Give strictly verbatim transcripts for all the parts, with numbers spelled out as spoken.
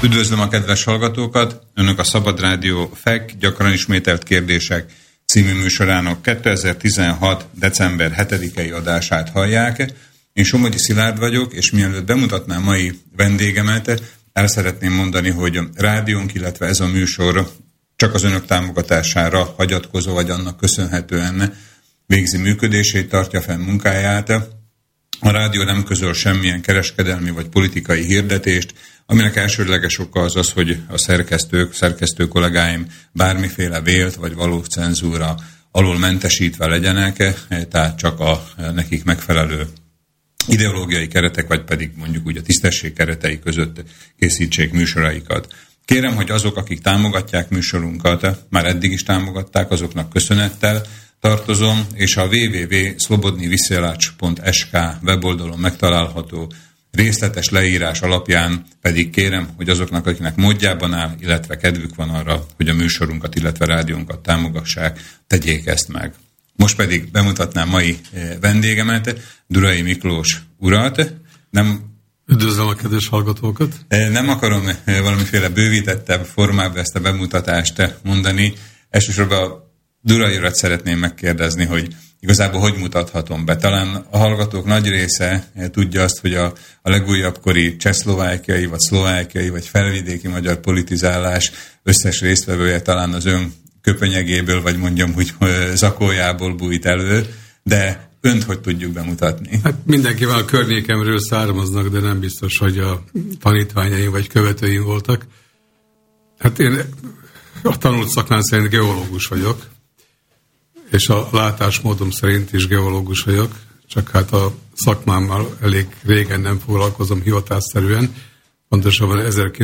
Üdvözlöm a kedves hallgatókat! Önök a Szabad Rádió ef e ká gyakran ismételt kérdések című műsorának kétezer-tizenhat. december hetedikei adását hallják. Én Somogyi Szilárd vagyok, és mielőtt bemutatnám mai vendégemet, el szeretném mondani, hogy a rádiónk, illetve ez a műsor csak az önök támogatására hagyatkozó, vagy annak köszönhetően végzi működését, tartja fenn munkáját. A rádió nem közöl semmilyen kereskedelmi vagy politikai hirdetést, aminek elsődleges oka az az, hogy a szerkesztők, szerkesztő kollégáim bármiféle vélt vagy valós cenzúra alól mentesítve legyenek, tehát csak a nekik megfelelő ideológiai keretek, vagy pedig mondjuk úgy a tisztesség keretei között készítsék műsoraikat. Kérem, hogy azok, akik támogatják műsorunkat, már eddig is támogatták, azoknak köszönettel tartozom, és a double-u double-u double-u pont slobodny vysielac pont es ká weboldalon megtalálható részletes leírás alapján pedig kérem, hogy azoknak, akiknek módjában áll, illetve kedvük van arra, hogy a műsorunkat, illetve rádiónkat támogassák, tegyék ezt meg. Most pedig bemutatnám mai vendégemet, Durai Miklós urat. Nem, Üdvözlöm a kedves hallgatókat! Nem akarom valamiféle bővítettebb formában ezt a bemutatást mondani. Elsősorban a Durai urat szeretném megkérdezni, hogy igazából hogy mutathatom be. Talán a hallgatók nagy része tudja azt, hogy a, a legújabb kori csehszlovákiai, vagy szlovákiai, vagy felvidéki magyar politizálás összes résztvevője talán az ön köpenyegéből, vagy mondjam, hogy zakójából bújt elő, de önt hogy tudjuk bemutatni? Hát mindenkivel a környékemről származnak, de nem biztos, hogy a tanítványaim vagy követőim voltak. Hát én a tanult szakmám szerint geológus vagyok, és a látásmódom szerint is geológus vagyok, csak hát a szakmámmal elég régen nem foglalkozom hivatásszerűen. Pontosabban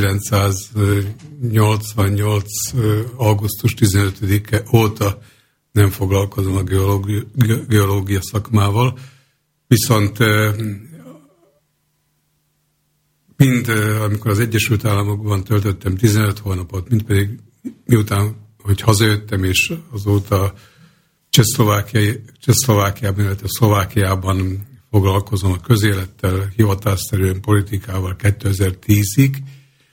ezerkilencszáznyolcvannyolc. augusztus tizenötödike óta nem foglalkozom a geológia, geológia szakmával. Viszont mind amikor az Egyesült Államokban töltöttem tizenöt hónapot, mind pedig miután, hogy hazajöttem, és azóta Csehszlovákiában, illetve Szlovákiában foglalkozom a közélettel, hivatásszerűen politikával kétezer-tízig.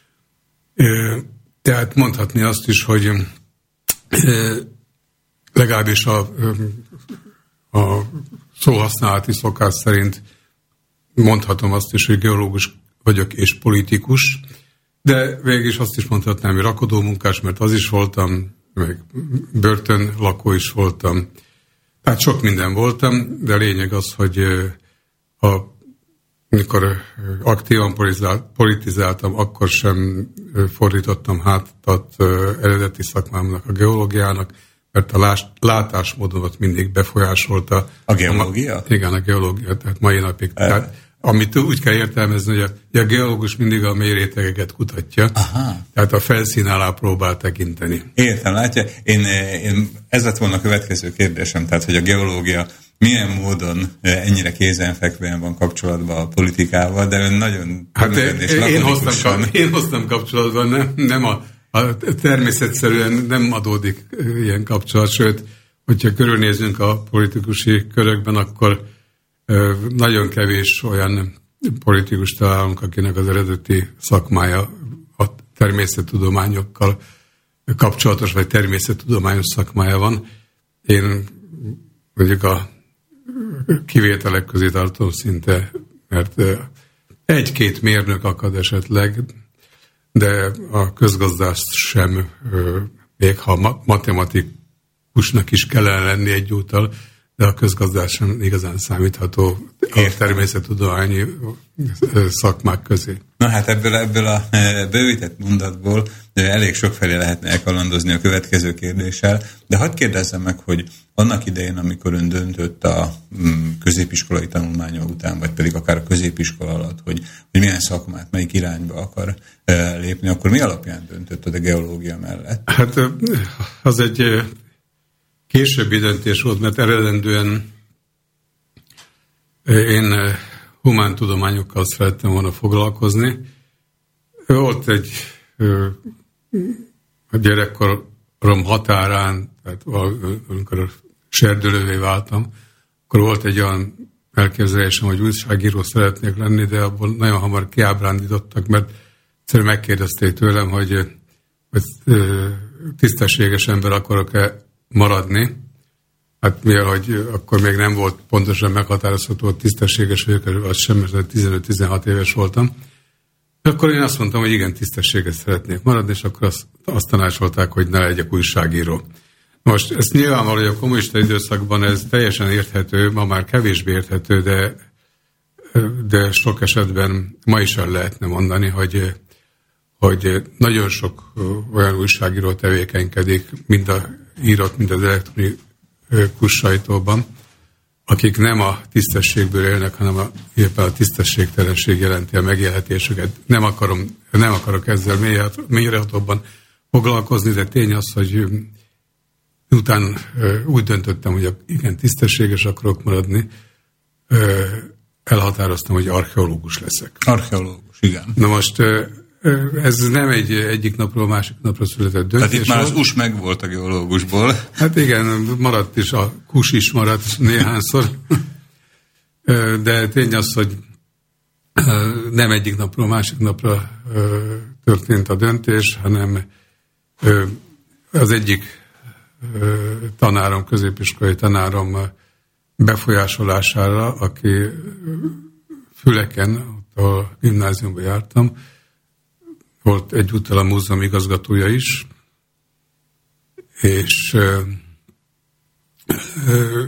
Tehát mondhatni azt is, hogy legalábbis a, a szóhasználati szokás szerint mondhatom azt is, hogy geológus vagyok és politikus, de végül is azt is mondhatnám, hogy rakodómunkás, mert az is voltam, meg börtönlakó is voltam. Tehát sok minden voltam, de a lényeg az, hogy a, amikor aktívan politizáltam, akkor sem fordítottam hátat eredeti szakmámnak, a geológiának, mert a látásmódomat mindig befolyásolta. A geológia? A, igen, a geológia, tehát mai napig. Tehát, amit úgy kell értelmezni, hogy a, a geológus mindig a mély rétegeket kutatja, aha. Tehát a felszín alá próbál tekinteni. Értem, látja? Én, én, ez lett volna a következő kérdésem, tehát hogy a geológia milyen módon ennyire kézenfekvően van kapcsolatban a politikával, de ön nagyon hát és én, hoztam, én hoztam kapcsolatban, nem, nem a, a természetszerűen nem adódik ilyen kapcsolat, sőt, hogyha körülnézünk a politikusi körökben, akkor nagyon kevés olyan politikus találunk, akinek az eredeti szakmája a természettudományokkal kapcsolatos, vagy természettudományos szakmája van. Én mondjuk a kivételek közé tartom szinte, mert egy-két mérnök akad esetleg, de a közgazdász sem, még ha matematikusnak is kellene lenni egyúttal, de a közgazdász sem igazán számítható a természettudományi szakmák közé. Na hát ebből, ebből a bővített mondatból elég sokfelé lehetne elkalandozni a következő kérdéssel, de hadd kérdezzem meg, hogy annak idején, amikor ön döntött a középiskolai tanulmánya után, vagy pedig akár a középiskola alatt, hogy, hogy milyen szakmát, melyik irányba akar lépni, akkor mi alapján döntött a geológia mellett? Hát az egy későbbi döntés volt, mert eredendően én humántudományokkal szerettem volna foglalkozni. Volt egy a gyerekkorom határán, tehát amikor serdülővé váltam, akkor volt egy olyan elképzelésem, hogy újságíró szeretnék lenni, de abból nagyon hamar kiábrándítottak, mert egyszerűen megkérdezték tőlem, hogy, hogy tisztességes ember akarok-e maradni. Hát mivel, hogy akkor még nem volt pontosan meghatározható, hogy tisztességes vagyok, az sem, mert tizenöt-tizenhat éves voltam. Akkor én azt mondtam, hogy igen, tisztességes szeretnék maradni, és akkor azt, azt tanácsolták, hogy ne legyek újságíró. Most ezt nyilvánvaló, hogy a kommunista időszakban ez teljesen érthető, ma már kevésbé érthető, de, de sok esetben ma is el lehetne mondani, hogy, hogy nagyon sok olyan újságíró tevékenykedik, mind a írott, mind az elektronikus sajtóban, akik nem a tisztességből élnek, hanem a, éppen a tisztességtelenség jelenti a megélhetésüket. Nem, akarom, nem akarok ezzel mélyrehatóbban foglalkozni, de tény az, hogy utána úgy döntöttem, hogy igen, tisztességes akarok maradni, elhatároztam, hogy archeológus leszek. Archeológus, igen. Na most ez nem egy egyik napról a másik napra született döntés. Tehát itt már az us megvolt a geológusból. Hát igen, maradt is, a kus is maradt néhányszor. De tény az, hogy nem egyik napról a másik napra történt a döntés, hanem az egyik tanárom, középiskolai tanárom befolyásolására, aki Füleken, ahol a gimnáziumban jártam, volt egyúttal a múzeum igazgatója is, és ö, ö,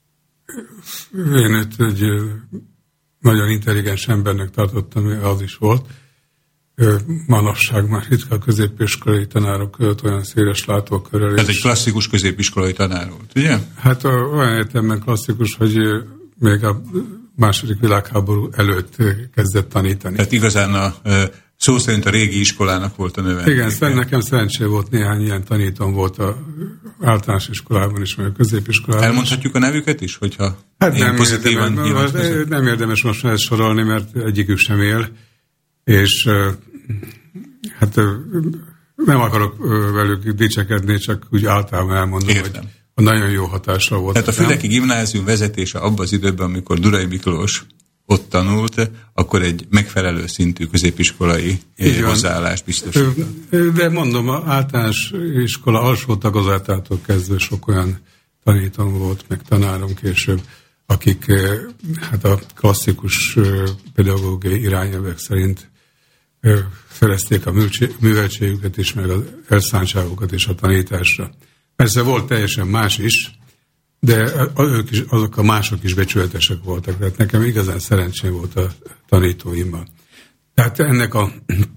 én őt egy ö, nagyon intelligens embernek tartottam, az is volt. Ö, manapság már ritka a középiskolai tanárok között olyan széles látókörrel. Ez egy klasszikus középiskolai tanár volt, ugye? Hát ö, olyan értelemben klasszikus, hogy ö, még a második világháború előtt kezdett tanítani. Tehát igazán a ö, szó szerint a régi iskolának volt a növendéke. Igen, szerint nekem szerencsé volt, néhány ilyen tanítóm volt az általános iskolában is, vagy a középiskolában. Elmondhatjuk a nevüket is, hogyha hát én nem pozitívan érdemes, nem érdemes most ezt sorolni, mert egyikük sem él, és hát nem akarok velük dicsekedni, csak úgy általában elmondom, Értem. hogy a nagyon jó hatásra volt. Tehát a Füleki Gimnázium vezetése abban az időben, amikor Durai Miklós ott tanult, akkor egy megfelelő szintű középiskolai hozzáállást biztosított. De mondom, az általános iskola alsó tagozatától kezdve sok olyan tanítom volt, meg tanárom később, akik hát a klasszikus pedagógiai irányelvek szerint szerezték a műveltségüket is, meg az elszántságukat is a tanításra. Persze volt teljesen más is, de ők is, azok a mások is becsületesek voltak. Tehát nekem igazán szerencsém volt a tanítóimmal. Tehát ennek a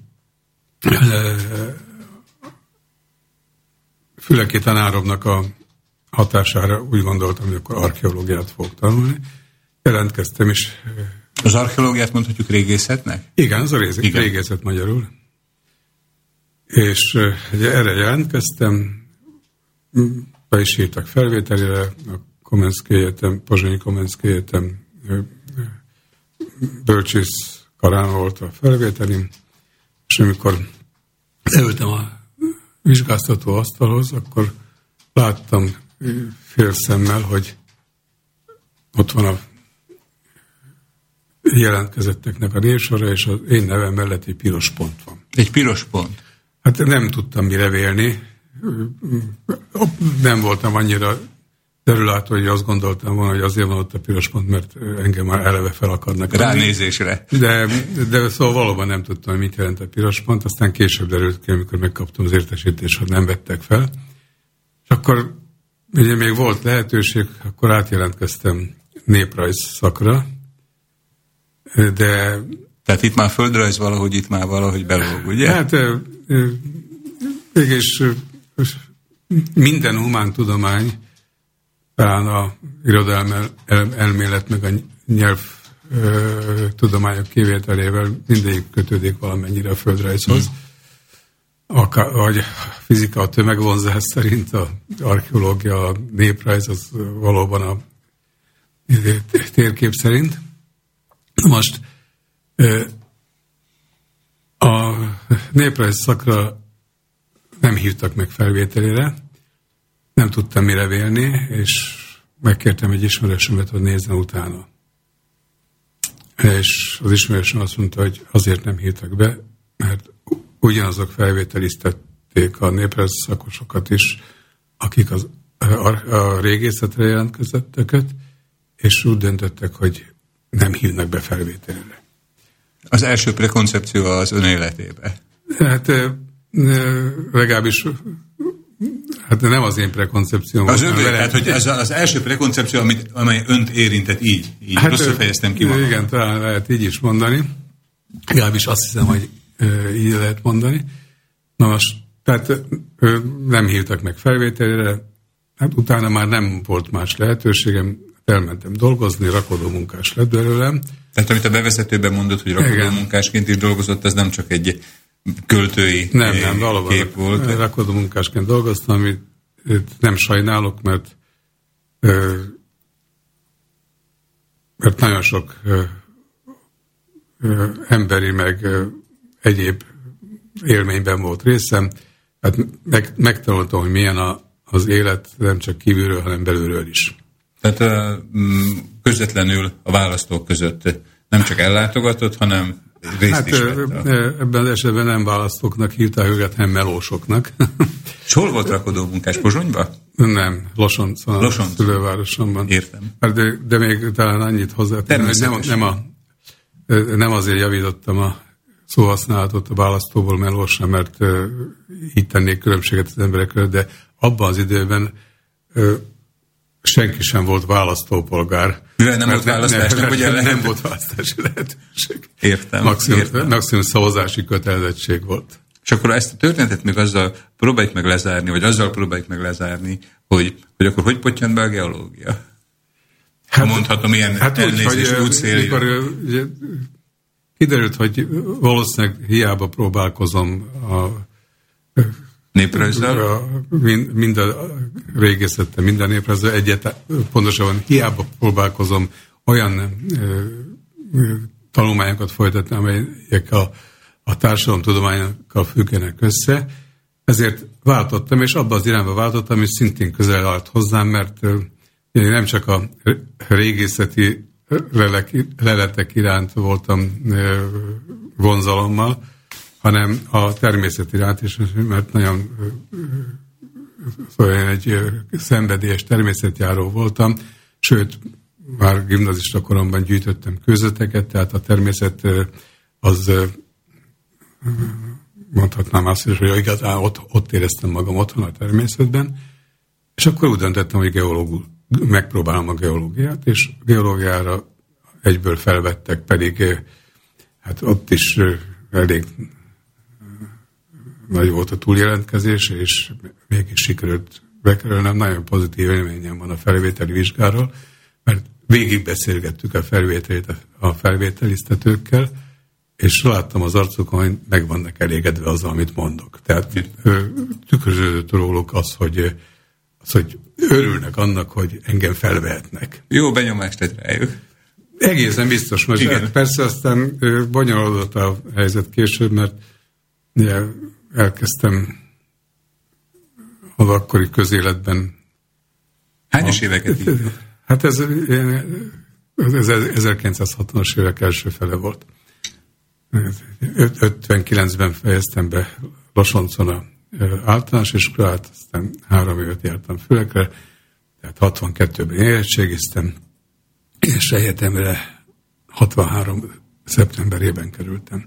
Füleki tanáromnak a hatására úgy gondoltam, hogy akkor archeológiát fogok tanulni. Jelentkeztem is. Az archeológiát mondhatjuk régészetnek? Igen, az a régészet, Igen. régészet magyarul. És erre jelentkeztem, be is írtak felvételére, a Komenszki Egyetem, Pozsonyi Komenszki Egyetem bölcsész karán volt a felvételim, és amikor leültem a vizsgáztató asztalhoz, akkor láttam fél szemmel, hogy ott van a jelentkezetteknek a névsora, és az én nevem mellett egy piros pont van. Egy piros pont? Hát nem tudtam mire vélni. Nem voltam annyira derülátó, hogy azt gondoltam volna, hogy azért van ott a piros pont, mert engem már eleve fel akarnak. Ránézésre. De, de szóval valóban nem tudtam, hogy mit jelent a piros pont, aztán később derült ki, amikor megkaptam az értesítést, hogy nem vettek fel. És akkor ugye még volt lehetőség, akkor átjelentkeztem néprajz szakra, de... Tehát itt már földrajz valahogy, itt már valahogy belóg, ugye? Hát mégis minden humántudomány, talán a irodalom elmélet, meg a nyelvtudományok kivételével mindegyik kötődik valamennyire a földrajzhoz. Mm. A, vagy a fizika, a tömegvonzás szerint, az archeológia, a néprajz, az valóban a térkép szerint. Most a néprajz szakra nem hívtak meg felvételére, nem tudtam mire vélni, és megkértem egy ismerősömet, hogy nézzen utána. És az ismerősöm azt mondta, hogy azért nem hívtak be, mert ugyanazok felvételiztették a néprajzi szakosokat is, akik az, a, a régészetre jelentkezetteket, és úgy döntöttek, hogy nem hívnak be felvételre. Az első prekoncepció az ön életébe? Hát legalábbis hát nem az én prekoncepcióm. Az ön, tehát, hogy ez az első prekoncepció, amit, amely önt érintett így, így hát, rosszul fejeztem ki magam. Igen, talán lehet így is mondani. Legalábbis azt hiszem, hogy így lehet mondani. Na most, tehát nem hívtak meg felvételre, hát utána már nem volt más lehetőségem, elmentem dolgozni, rakodó munkás lett belőlem. Tehát amit a bevezetőben mondott, hogy rakodó munkásként is dolgozott, ez nem csak egy költői nem, nem, valóban kép volt. Rakodó munkásként dolgoztam, amit nem sajnálok, mert mert nagyon sok emberi, meg egyéb élményben volt részem. Hát meg, megtanultam, hogy milyen a, az élet, nem csak kívülről, hanem belülről is. Tehát közvetlenül a választók között nem csak ellátogatott, hanem részt hát, is vett. Ebben az esetben nem választóknak hívták őket, hanem melósoknak. És hol volt rakodó munkás? Pozsonyban? Nem, Losoncon, Losonc. Szülővárosomban. Értem. De, de még talán annyit hozzátenni, hogy nem, nem, a, nem azért javítottam a szóhasználatot a választóból melósra, mert így tennék különbséget az emberek között, de abban az időben senki sem volt választópolgár. Mivel nem volt választás, nem, nem, nem, nem volt választási lehetőség. Értem. Maximum, értem. maximum szavazási kötelezettség volt. És akkor ezt a történetet még azzal próbáljuk meg lezárni, vagy azzal próbáljuk meg lezárni, hogy, hogy akkor hogy pottyant be a geológia? Hát, mondhatom ilyen hát elnézést útszélére. Kiderült, hogy valószínűleg hiába próbálkozom a néprajzzal? Mind, mind a régészettel, minden néprajzzal egyet, pontosabban hiába próbálkozom olyan ö, ö, tanulmányokat folytatni, amelyek a, a társadalomtudományokkal függenek össze. Ezért váltottam, és abban az irányba váltottam, és szintén közel állt hozzám, mert ö, én nem csak a régészeti lelek, leletek iránt voltam ö, vonzalommal, hanem a természet iránt is, mert nagyon szóval én egy szenvedélyes természetjáró voltam, sőt, már gimnazista koromban gyűjtöttem kőzeteket, tehát a természet az mondhatnám azt is, hogy igazán ott, ott éreztem magam otthon a természetben, és akkor úgy döntöttem, hogy geológul, megpróbálom a geológiát, és geológiára egyből felvettek, pedig hát ott is elég nagy volt a túljelentkezés, és mégis sikerült bekerülnem. Nagyon pozitív élményem van a felvételi vizsgáról, mert végigbeszélgettük a felvételit a felvételiztetőkkel, és láttam az arcukon, hogy meg vannak elégedve azzal, amit mondok. Tehát tükröződött róluk az, hogy, az, hogy örülnek annak, hogy engem felvehetnek. Jó benyomást tett rájuk. Egészen biztos. Most hát persze aztán bonyolódott a helyzet később, mert ja, elkezdtem az akkori közéletben. Hányos a, éveket így? Hát ez, ez ezerkilencszázhatvanas évek első fele volt. ötvenkilencben fejeztem be Losoncon a általános iskolát, aztán három évet jártam Fülekre, tehát hatvankettőben érettségiztem, és egyetemre hatvanhárom szeptemberében kerültem.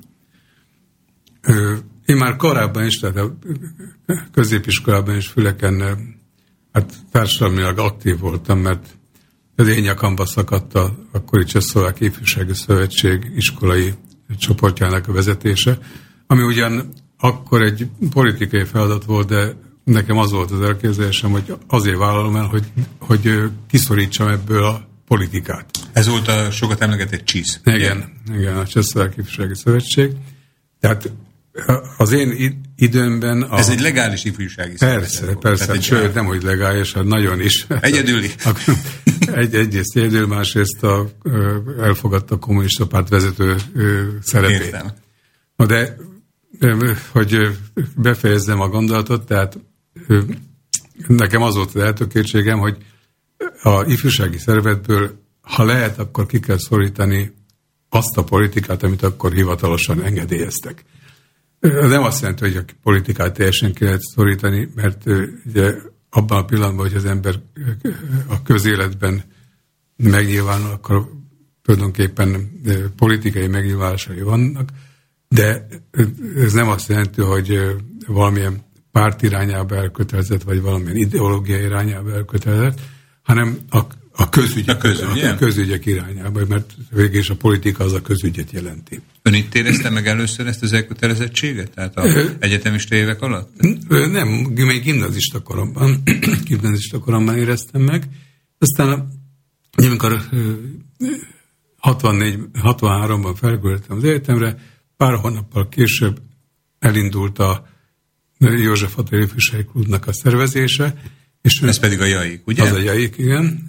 Én már korábban is, tehát a középiskolában is Füleken hát társadalmilag aktív voltam, mert az én nyakamba szakadt a akkori Csehszlovák Ifjúsági Szövetség iskolai csoportjának a vezetése, ami ugyan akkor egy politikai feladat volt, de nekem az volt az elképzelésem, hogy azért vállalom el, hogy, hogy kiszorítsam ebből a politikát. Ez volt a sokat emlegetett csisz. Igen, igen, a Csehszlovák Ifjúsági Szövetség. Tehát az én időmben... A... Ez egy legális ifjúsági Persze, volt. persze, hát sőt, nem, hogy legális, hát nagyon is. Egyedüli. egy, egyrészt egyedül, másrészt a, elfogadta a kommunista párt vezető szerepét. Értem. De, hogy befejezzem a gondolatot, tehát nekem az volt az eltökéltségem, hogy a ifjúsági szervezetből, ha lehet, akkor ki kell szorítani azt a politikát, amit akkor hivatalosan engedélyeztek. Nem azt jelenti, hogy a politikát teljesen ki lehet szorítani, mert ugye abban a pillanatban, hogy az ember a közéletben megnyilvánul, akkor tulajdonképpen politikai megnyilvánulásai vannak, de ez nem azt jelenti, hogy valamilyen párt irányába elkötelezett, vagy valamilyen ideológia irányába elkötelezett, hanem a, a, közügy, a, közügy, a közügyek irányába, mert végül is a politika az a közügyet jelenti. Ön itt érezte meg először ezt az elkötelezettséget? Tehát az egyetemista évek alatt? Nem, még gimnazista koromban, gimnazista koromban éreztem meg. Aztán, amikor hatvannégy hatvanháromban felkerültem az egyetemre, pár hónappal később elindult a József Attila Ifjúsági Klubnak a szervezése. És ez pedig a JAIK, ugye? Az a JAIK, igen.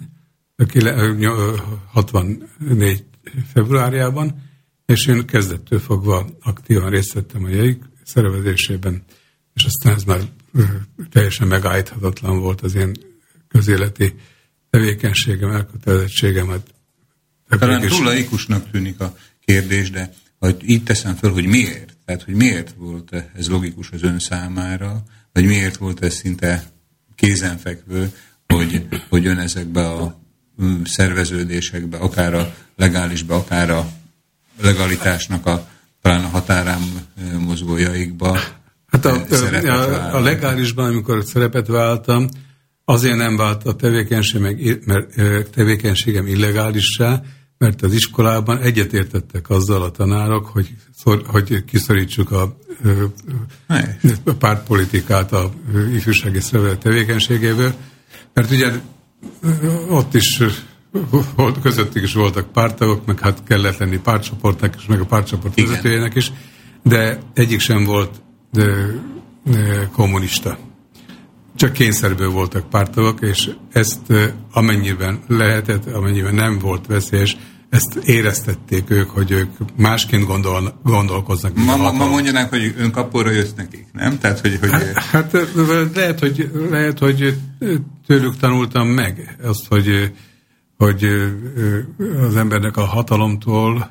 hatvannégy februárjában, és én kezdettől fogva aktívan részt vettem a JAIK szervezésében, és aztán ez már teljesen megállíthatatlan volt az én közéleti tevékenységem, elkötelezettségemet. Talán túl laikusnak tűnik a kérdés, de hogy így teszem föl, hogy miért? Tehát, hogy miért volt ez logikus az ön számára, vagy miért volt ez szinte kézenfekvő, hogy, hogy ön ezekbe a szerveződésekbe, akár a legálisbe, akár a legalitásnak a, talán a határán mozgó jaikba hát a, a, a legálisban, amikor szerepet váltam, azért nem vált a tevékenység, mert tevékenységem illegálissá, mert az iskolában egyetértettek azzal a tanárok, hogy, szor, hogy kiszorítsuk a, a pártpolitikát a ifjúsági szervezet tevékenységéből, mert ugye ott is volt, közöttük is voltak pártagok, meg hát kellett lenni pártcsoportnak is, meg a pártcsoport vezetőjének is, de egyik sem volt de, de kommunista. Csak kényszerből voltak pártagok, és ezt amennyiben lehetett, amennyiben nem volt veszélyes, ezt éreztették ők, hogy ők másként gondol, gondolkoznak. Ma, ma, ma mondjanák, hogy önkapóra jött nekik, nem? Tehát, hogy, hogy... Hát, hát lehet, hogy, lehet, hogy tőlük tanultam meg azt, hogy, hogy az embernek a hatalomtól,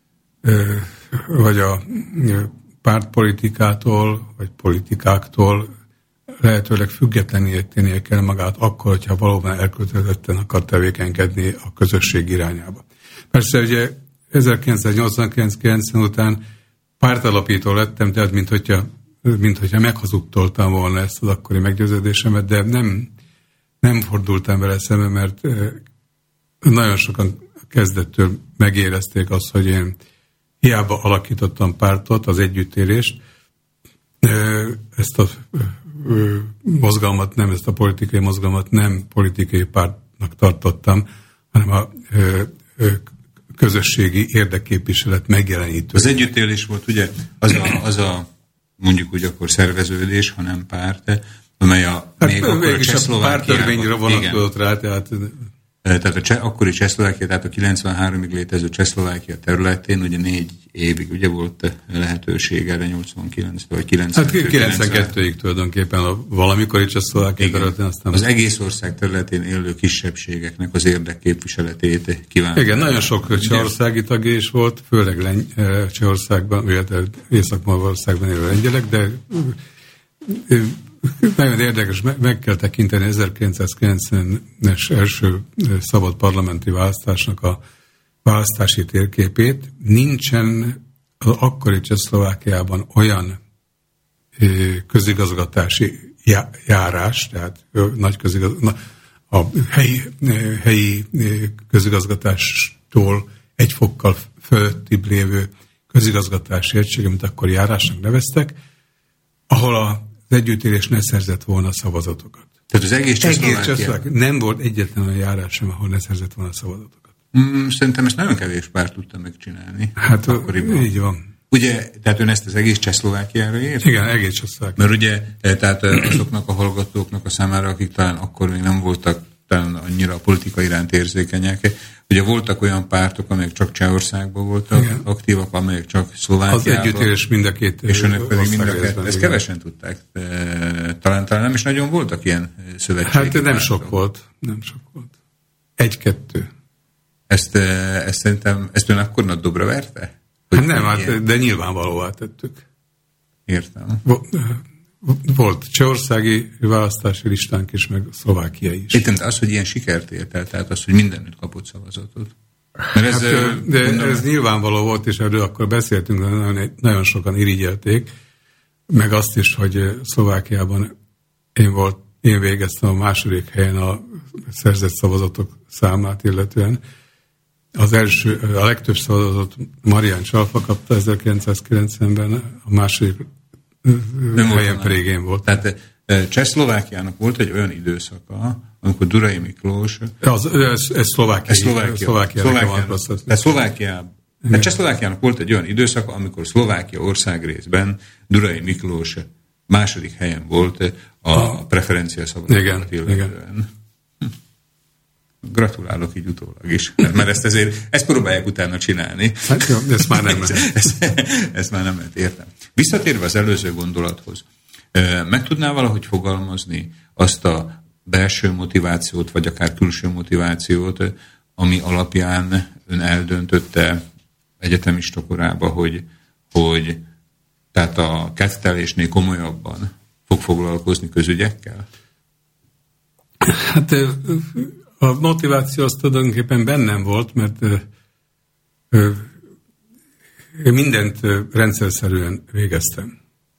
vagy a pártpolitikától, vagy politikáktól lehetőleg függetlenné tennie kell magát akkor, hogyha valóban elkötelezetten akar tevékenykedni a közösség irányába. Persze ugye ezerkilencszáznyolcvankilenc kilencven után pártalapító lettem, tehát mint hogyha, mint hogyha meghazudtoltam volna ezt az akkori meggyőződésemet, de nem, nem fordultam vele szembe, mert nagyon sokan kezdettől megérezték azt, hogy én hiába alakítottam pártot, az együttélést, ezt a mozgalmat nem, ezt a politikai mozgalmat nem politikai pártnak tartottam, hanem a közösségi érdekképviselet megjelenítő. Az együttélés volt ugye az a, az a mondjuk úgy akkor szerveződés, hanem párt, amely a hát még akkor a Csehszlovákiában... Pártörvényre vonatkozott rá, tehát... Tehát a cseh, akkori Csehszlovákia, tehát a kilencvenháromig létező Csehszlovákia területén ugye négy évig ugye volt lehetőség erre nyolcvankilenc vagy kilencvenkettő. Hát kilencvenkettőig tulajdonképpen a valamikori Csehszlovákia területén aztán... Az egész ország területén élő kisebbségeknek az érdekképviseletét kívánták. Igen, nagyon sok csehországi tagja is volt, főleg Lengy- Csehországban, illetve Észak-Magyarországban élő lengyelek, de nagyon érdekes, meg kell tekinteni ezerkilencszázkilencvenes első szabad parlamenti választásnak a választási térképét. Nincsen az akkori Csehszlovákiában olyan közigazgatási járás, tehát nagy közigazgatás, a helyi, helyi közigazgatástól egy fokkal fölöttibb lévő közigazgatási egység, amit akkor járásnak neveztek, ahol a az együttélés ne szerzett volna szavazatokat. Tehát az egész Csehszlovákia? Nem volt egyetlen olyan járás sem, ahol ne szerzett volna szavazatokat. Mm, szerintem ezt nagyon kevés párt tudta megcsinálni. Hát akkoriban. Így van. Ugye, tehát ön ezt az egész Csehszlovákiára ért? Igen, egész Csehszlovákiára. Mert ugye, tehát azoknak a hallgatóknak a számára, akik talán akkor még nem voltak talán annyira a politika iránt érzékenyek, ugye voltak olyan pártok, amelyek csak Csehországban voltak igen. aktívak, amelyek csak Szlovákiában. Az együttélés mind a két. És önök pedig mind a két. Ezt igen. kevesen tudták. Talán, talán nem is nagyon voltak ilyen szövetségi Hát nem pártok. sok volt. Nem sok volt. Egy-kettő. Ezt, ezt szerintem, ezt ön akkor nagy dobra verte? Hát nem, hát, de nyilvánvalóvá tettük. Értem. Volt csehországi választási listánk is, meg szlovákiai is. Értem, de az, hogy ilyen sikert ért el, tehát az, hogy mindenütt kapott szavazatot. Mert ez, hát, de gondolom... ez nyilvánvaló volt, és erről akkor beszéltünk, nagyon, nagyon sokan irigyelték, meg azt is, hogy Szlovákiában én, volt, én végeztem a második helyen a szerzett szavazatok számát illetően. Az első, a legtöbb szavazatot Marián Csalfa kapta ezerkilencszázkilencvenben, a második nem helyen pedig én volt. Tehát Csehszlovákiának volt egy olyan időszaka, amikor Durai Miklós... Az, ez, ez Szlovákia. Ez Szlovákia. Szlovákia. Szlovákia. Szlovákia. Tehát Csehszlovákiának volt egy olyan időszaka, amikor Szlovákia országrészben Durai Miklós második helyen volt a preferencia szavazatokat illetően. Gratulálok így utólag is, mert ezt ezért, ezt próbálják utána csinálni. Hát jó, ezt már nem lehet. ezt, ezt már nem lehet, értem. Visszatérve az előző gondolathoz, meg tudnál valahogy fogalmazni azt a belső motivációt, vagy akár külső motivációt, ami alapján ön eldöntötte egyetemista korában, hogy, hogy tehát a kettelésnél komolyabban fog foglalkozni közügyekkel? Hát a motiváció az tulajdonképpen bennem volt, mert ö, én mindent ö, rendszerszerűen végeztem.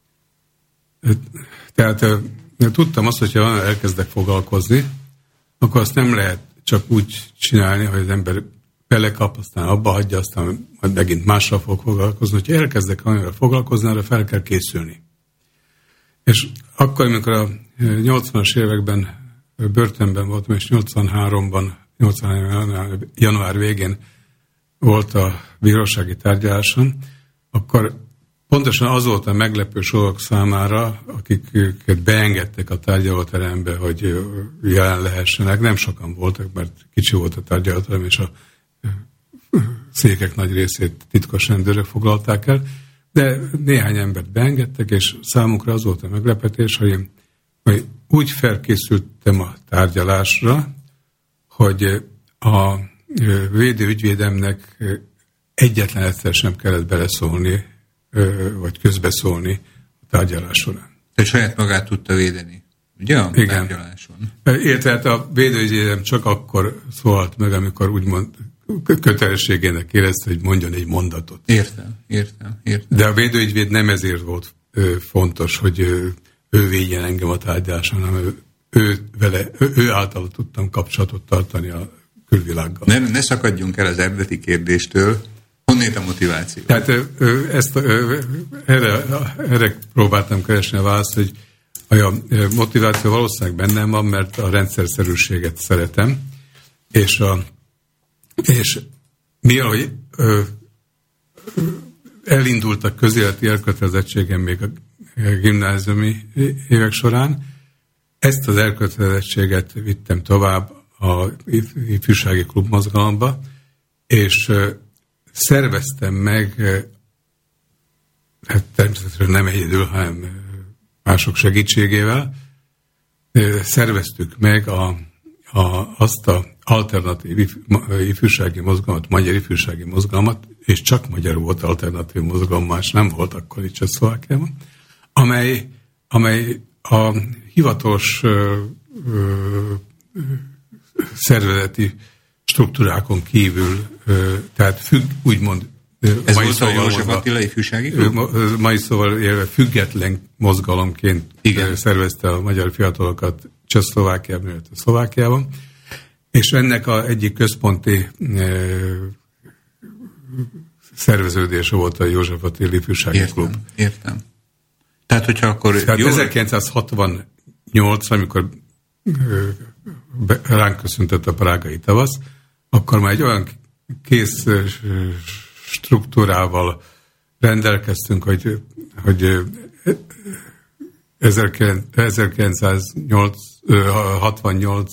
Tehát ö, tudtam azt, hogyha elkezdek foglalkozni, akkor azt nem lehet csak úgy csinálni, hogy az ember belekap, aztán abba hagyja, aztán majd megint mással fog foglalkozni. Hogyha elkezdek amivel foglalkozni, arra fel kell készülni. És akkor, amikor a nyolcvanas években börtönben voltam, és nyolcvanháromban, nyolcvanhárom január végén volt a bírósági tárgyaláson, akkor pontosan az volt a meglepő sokak számára, akiket beengedtek a tárgyalóterembe, hogy jelen lehessenek. Nem sokan voltak, mert kicsi volt a tárgyalóterem, és a székek nagy részét titkos rendőrök foglalták el, de néhány embert beengedtek, és számukra az volt a meglepetés, hogy én hogy úgy felkészültem a tárgyalásra, hogy a védőügyvédemnek egyetlen egyszer sem kellett beleszólni, vagy közbeszólni a tárgyalás során. Tehát saját magát tudta védeni, ugye a igen. tárgyaláson? Érte, hát a védőügyvédem csak akkor szólalt meg, amikor úgymond kötelességének érezte, hogy mondjon egy mondatot. Értem, értem, értem. De a védőügyvéd nem ezért volt fontos, hogy ő védjen engem a tárgyaláson, hanem ő, ő, vele, ő, ő által tudtam kapcsolatot tartani a külvilággal. Ne, ne szakadjunk el az eredeti kérdéstől. Honnét a motiváció? Tehát ezt, erre, erre próbáltam keresni a választ, hogy a motiváció valószínűleg bennem van, mert a rendszerszerűséget szeretem, és, a, és mi, ahogy ö, elindult a közéleti elkötelezettségem még a gimnáziumi évek során, ezt az elkötelezettséget vittem tovább a ifjúsági klubmozgalomba, és szerveztem meg, hát természetesen nem egyedül, hanem mások segítségével, szerveztük meg a, a, azt a alternatív ifjúsági mozgalmat, magyar ifjúsági mozgalmat, és csak magyarul volt alternatív mozgalom, más nem volt akkor itt Csehszlovákiában, amely, amely a hivatalos ö, ö, szervezeti struktúrákon kívül, ö, tehát függ, úgymond... Ez mai volt a József Attila ifjúsági klub? Mai szóval élve független mozgalomként igen. szervezte a magyar fiatalokat Csehszlovákiában, illetve Szlovákiában, és ennek a egyik központi ö, szerveződése volt a József Attila ifjúsági értem, klub. Értem. Tehát, hogyha akkor... Tehát jól... ezerkilencszázhatvannyolc, amikor ránk köszöntött a prágai tavasz, akkor már egy olyan kész struktúrával rendelkeztünk, hogy, hogy ezerkilencszázhatvannyolc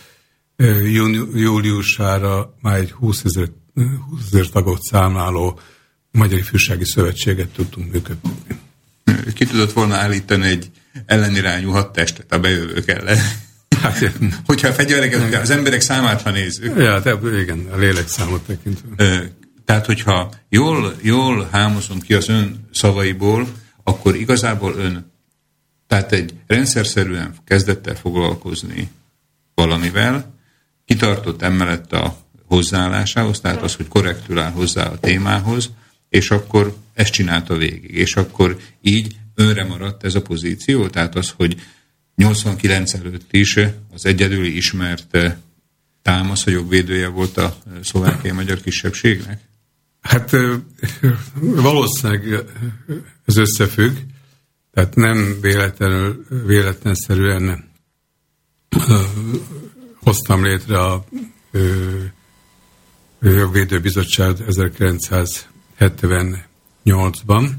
júliusára már egy húszezer tagot számláló Magyar Ifjúsági Szövetséget tudtunk működtetni. Ki tudott volna állítani egy ellenirányú hadtestet a bejövők ellen. Hát, hogyha a fegyvereket, az emberek számát, ha nézzük. Ja, de igen, a lélekszámot tekintve. Tehát, hogyha jól, jól hámozom ki az ön szavaiból, akkor igazából ön, tehát egy rendszerszerűen kezdett el foglalkozni valamivel, kitartott emellett a hozzáállásához, tehát az, hogy korrektül áll hozzá a témához, és akkor ezt csinálta végig. És akkor így önre maradt ez a pozíció, tehát az, hogy nyolcvankilenc előtt is az egyedüli ismert támasz, a jogvédője volt a szlovákiai magyar kisebbségnek? Hát valószínűleg ez összefügg, tehát nem véletlenül, véletlenszerűen hoztam létre a Jogvédőbizottságot ezerkilencszázhetvennyolcban,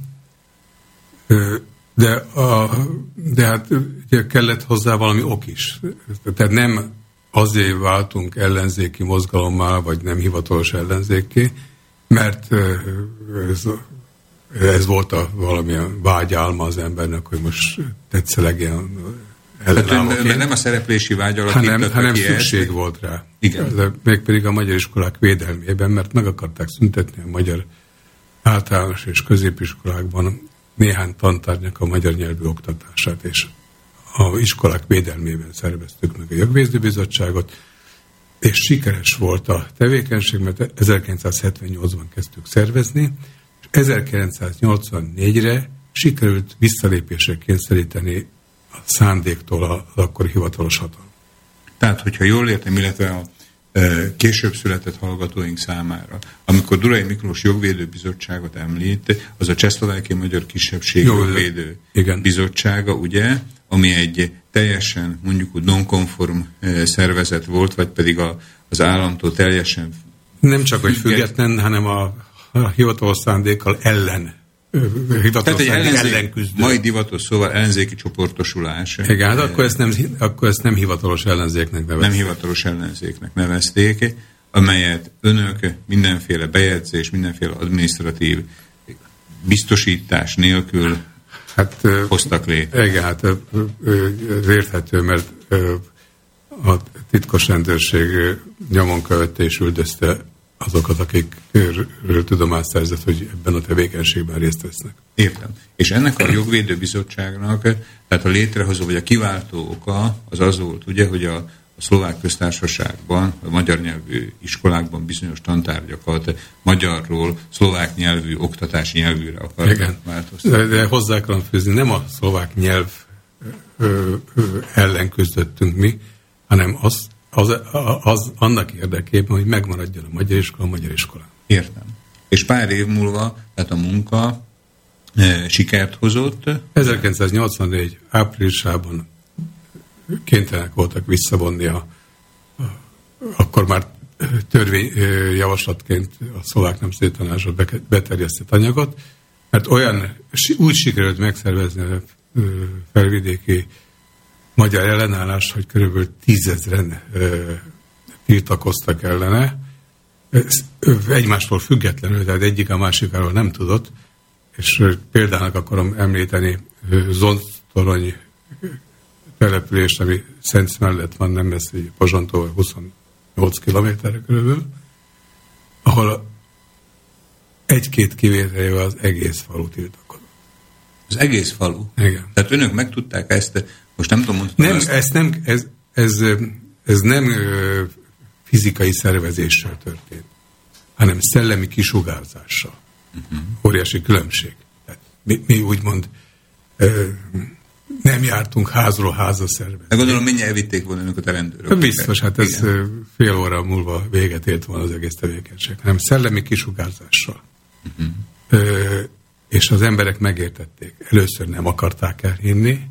de, a, de hát ugye kellett hozzá valami ok is. Tehát nem azért váltunk ellenzéki mozgalommá, vagy nem hivatalos ellenzékké, mert ez, ez volt a valamilyen vágyálma az embernek, hogy most tetszeleg ilyen ellenállok. Hát nem a szereplési vágy alatt hanem, hanem szükség ezt volt rá. Igen. Mégpedig a magyar iskolák védelmében, mert meg akarták szüntetni a magyar általános és középiskolákban néhány tantárgyak a magyar nyelvű oktatását, és a iskolák védelmében szerveztük meg a Jogvédőbizottságot, és sikeres volt a tevékenység, mert ezerkilencszázhetvennyolcban kezdtük szervezni, és ezerkilencszáznyolcvannégyre sikerült visszalépésre kényszeríteni a szándéktól az akkori hivatalos hatalom. Tehát, hogyha jól értem, illetve a e, később született hallgatóink számára, amikor Durai Miklós Jogvédőbizottságot említ, az a Csehszlovákiai Magyar Kisebbség Jogvédő Bizottsága, ugye, ami egy teljesen, mondjuk úgy non-konform e, szervezet volt, vagy pedig a, az államtól teljesen nem csak, hogy független, hanem a, a hivatalos szándékkal ellen Tehát egy ellenzék, mai divatos szóval ellenzéki csoportosulás. Igen, hát akkor ezt, nem, akkor ezt nem hivatalos ellenzéknek nevezték. Nem hivatalos ellenzéknek nevezték, amelyet önök mindenféle bejegyzés, mindenféle adminisztratív biztosítás nélkül hát, hoztak létre. Igen, hát ez érthető, mert a titkos rendőrség nyomon követte és üldözte azokat, akikről tudomást szerzett, hogy ebben a tevékenységben részt vesznek. Értem. És ennek a Jogvédőbizottságnak, tehát a létrehozó vagy a kiváltó oka az az volt, ugye, hogy a, a szlovák köztársaságban, a magyar nyelvű iskolákban bizonyos tantárgyakat magyarról szlovák nyelvű oktatási nyelvűre akartak változtatni. De, de hozzá akarom fűzni, nem a szlovák nyelv ö, ö, ellen küzdöttünk mi, hanem az, Az, az annak érdekében, hogy megmaradjon a magyar iskola, a magyar iskola. Értem. És pár év múlva, tehát a munka e, sikert hozott? ezerkilencszáznyolcvannégy áprilisában kénytelenek voltak visszavonni a, a akkor már törvényjavaslatként a szlovák nemzeti tanácsra beterjesztett anyagot, mert olyan úgy sikerült megszervezni a felvidéki magyar ellenállás, hogy körülbelül tízezren ö, tiltakoztak ellene, egymástól függetlenül, tehát egyik a másikáról nem tudott, és példának akarom említeni Zontorony települést, ami Szent mellett van, nem messze, Pozsontól huszonnyolc kilométerre körülbelül, ahol egy-két kivételével az egész falu tiltakozott. Az egész falu? Igen. Tehát önök megtudták ezt, most nem tudom mondani. Nem, ez nem, ez, ez, ez nem ö, fizikai szervezéssel történt, hanem szellemi kisugárzással. Uh-huh. Óriási különbség. Mi, mi úgymond ö, nem jártunk házról házra szervezni. De gondolom, mindjárt elvitték volna önöket a rendőrök. Biztos, hát ez igen. Fél óra múlva véget ért volna az egész tevékenység, hanem szellemi kisugárzással. Uh-huh. Ö, és az emberek megértették. Először nem akarták elhinni,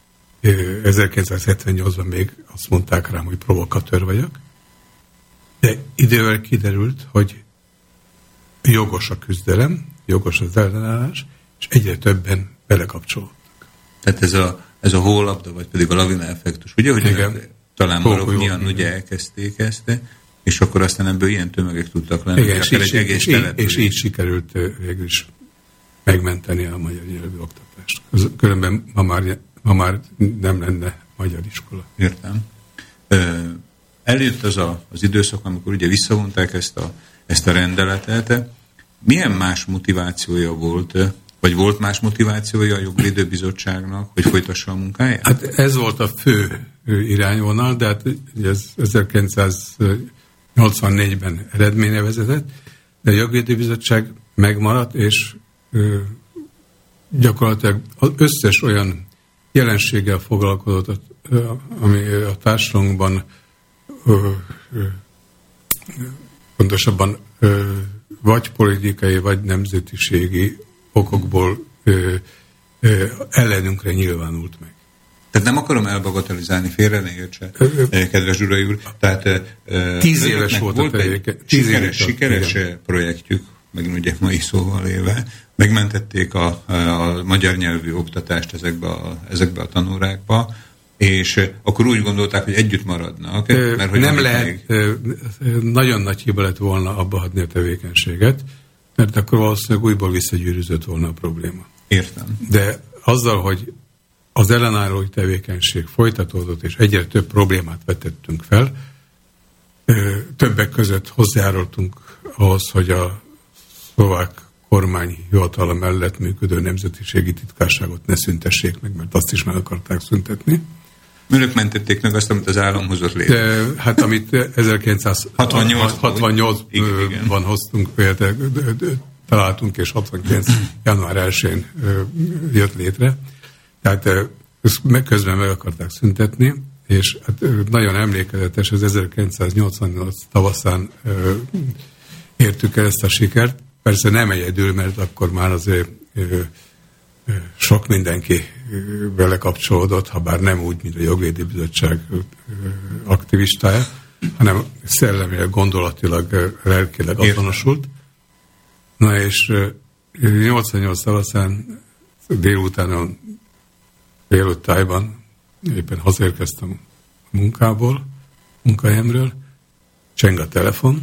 ezerkilencszázhetvennyolcban még azt mondták rám, hogy provokatőr vagyok, de idővel kiderült, hogy jogos a küzdelem, jogos az ellenállás, és egyre többen belekapcsolódtak. Tehát ez a, ez a hólabda, vagy pedig a lavina effektus, ugye, hogy igen. Talán Maroknyian ugye elkezdték ezt, és akkor aztán ebből ilyen tömegek tudtak lenni. Igen, és, így, egész és, így, és így sikerült végül is megmenteni a magyar nyelvű oktatást. Különben ma már ma már nem lenne magyar iskola. Értem. Eljött az a, az időszak, amikor ugye visszavonták ezt a, ezt a rendeletet. Milyen más motivációja volt Vagy volt más motivációja a Jogvédőbizottságnak, hogy folytassa a munkáját? Hát ez volt a fő irányvonal, de hát ez ezerkilencszáznyolcvannégyben eredményre vezetett, de a Jogvédőbizottság megmaradt, és ö, gyakorlatilag az összes olyan jelenséggel foglalkozott, ami a társadalomban ö, ö, pontosabban ö, vagy politikai, vagy nemzetiségi okokból ö, ö, ellenünkre nyilvánult meg. Tehát nem akarom elbagatelizálni, félre ne értse, kedves Gyurai úr. Tehát tíz éves volt, volt egy sikeres, sikeres projektjük, megint ugye mai szóval élve, megmentették a, a magyar nyelvű oktatást ezekbe a, ezekbe a tanórákba, és akkor úgy gondolták, hogy együtt maradnak. Mert hogy nem lehet, még... nagyon nagy hiba lett volna abba hagyni a tevékenységet, mert akkor valószínűleg újból visszagyűrűzött volna a probléma. Értem. De azzal, hogy az ellenállói tevékenység folytatódott, és egyre több problémát vetettünk fel, többek között hozzájárultunk ahhoz, hogy a szlovák kormány hivatala mellett működő nemzetiségi titkárságot ne szüntessék meg, mert azt is meg akarták szüntetni. Önök mentették meg azt, amit az állam hozott létre. De, hát amit ezerkilencszázhatvannyolcban hoztunk, találtunk, és hatvankilenc január elsején jött létre. Tehát ezt közben meg akarták szüntetni, és hát nagyon emlékezetes, az ezerkilencszáznyolcvannyolc tavaszán értük el ezt a sikert. Persze nem egyedül, mert akkor már azért sok mindenki vele kapcsolódott, ha bár nem úgy, mint a Jogvédőbizottság aktivistája, hanem szellemileg, gondolatilag, lelkileg azonosult. Na és nyolcvannyolc tavaszán délutánon délután tájban éppen hazaérkeztem a munkából, munkahelyemről, cseng a telefon,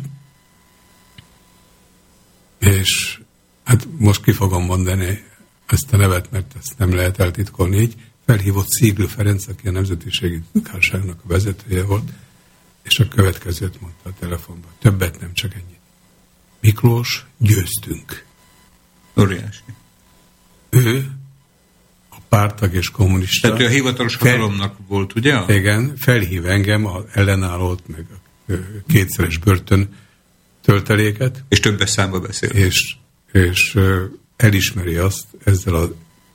és hát most ki fogom mondani ezt a nevet, mert ezt nem lehet eltitkolni így. Felhívott Sziglő Ferenc, aki a Nemzetiségi Titkárságnak a vezetője volt, és a következőt mondta a telefonban. Többet nem, csak ennyit. Miklós, győztünk. Óriási. Ő a párttag és kommunista. Tehát ő a hivatalos hatalomnak fel, volt, ugye? Igen, felhív engem, az ellenállót, meg a kétszeres börtön tölteléket. És többes számba beszél. És, és elismeri azt ezzel a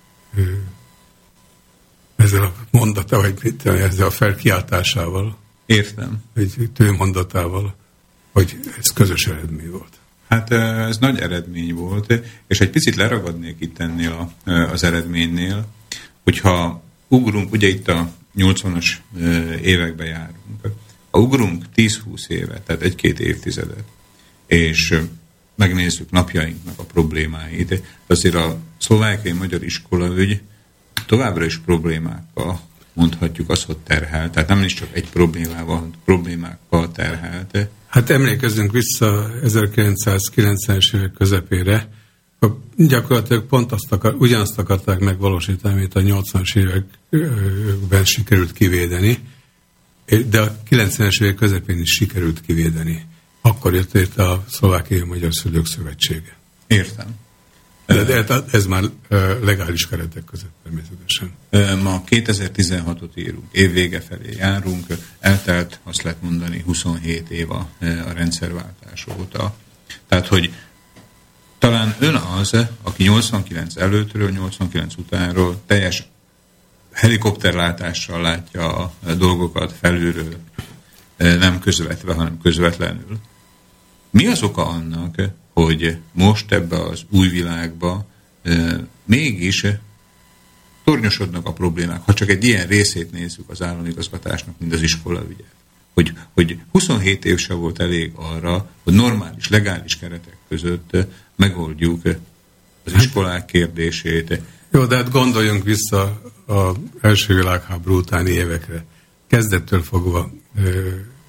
ezzel a mondata, vagy ezzel a felkiáltásával. Értem. Egy tőmondatával, hogy ez közös eredmény volt. Hát ez nagy eredmény volt, és egy picit leragadnék itt ennél a, az eredménynél, hogyha ugrunk, ugye itt a nyolcvanas évekbe járunk, ha ugrunk tíz-húsz éve, tehát egy-két évtizedet, és megnézzük napjainknak a problémáit, azért a szlovákiai magyar iskolaügy továbbra is problémákkal, mondhatjuk azt, hogy terhelt, tehát nem is csak egy problémával, hanem problémákkal terhelt. Hát emlékezzünk vissza ezerkilencszázkilencvenes évek közepére, gyakorlatilag pont azt akar, ugyanazt akarták megvalósítani, amit a nyolcvanas években sikerült kivédeni, de a kilencvenes évek közepén is sikerült kivédeni. Akkor jött létre a Szlovákiai Magyar Szülők Szövetsége. Értem. De, de ez már legális keretek között természetesen. Ma kétezer-tizenhatot írunk, év vége felé járunk, eltelt, azt lehet mondani, huszonhét év a, a rendszerváltás óta. Tehát, hogy talán ön az, aki nyolcvankilenc előttről, nyolcvankilenc utánról teljes helikopterlátással látja a dolgokat felülről, nem közvetve, hanem közvetlenül. Mi az oka annak, hogy most ebbe az új világba e, mégis tornyosodnak a problémák, ha csak egy ilyen részét nézzük az államigazgatásnak, mint az iskolaügyet. Hogy, hogy huszonhét év se volt elég arra, hogy normális, legális keretek között megoldjuk az iskolák kérdését. Jó, de hát gondoljunk vissza az első világháború utáni évekre. Kezdettől fogva ö,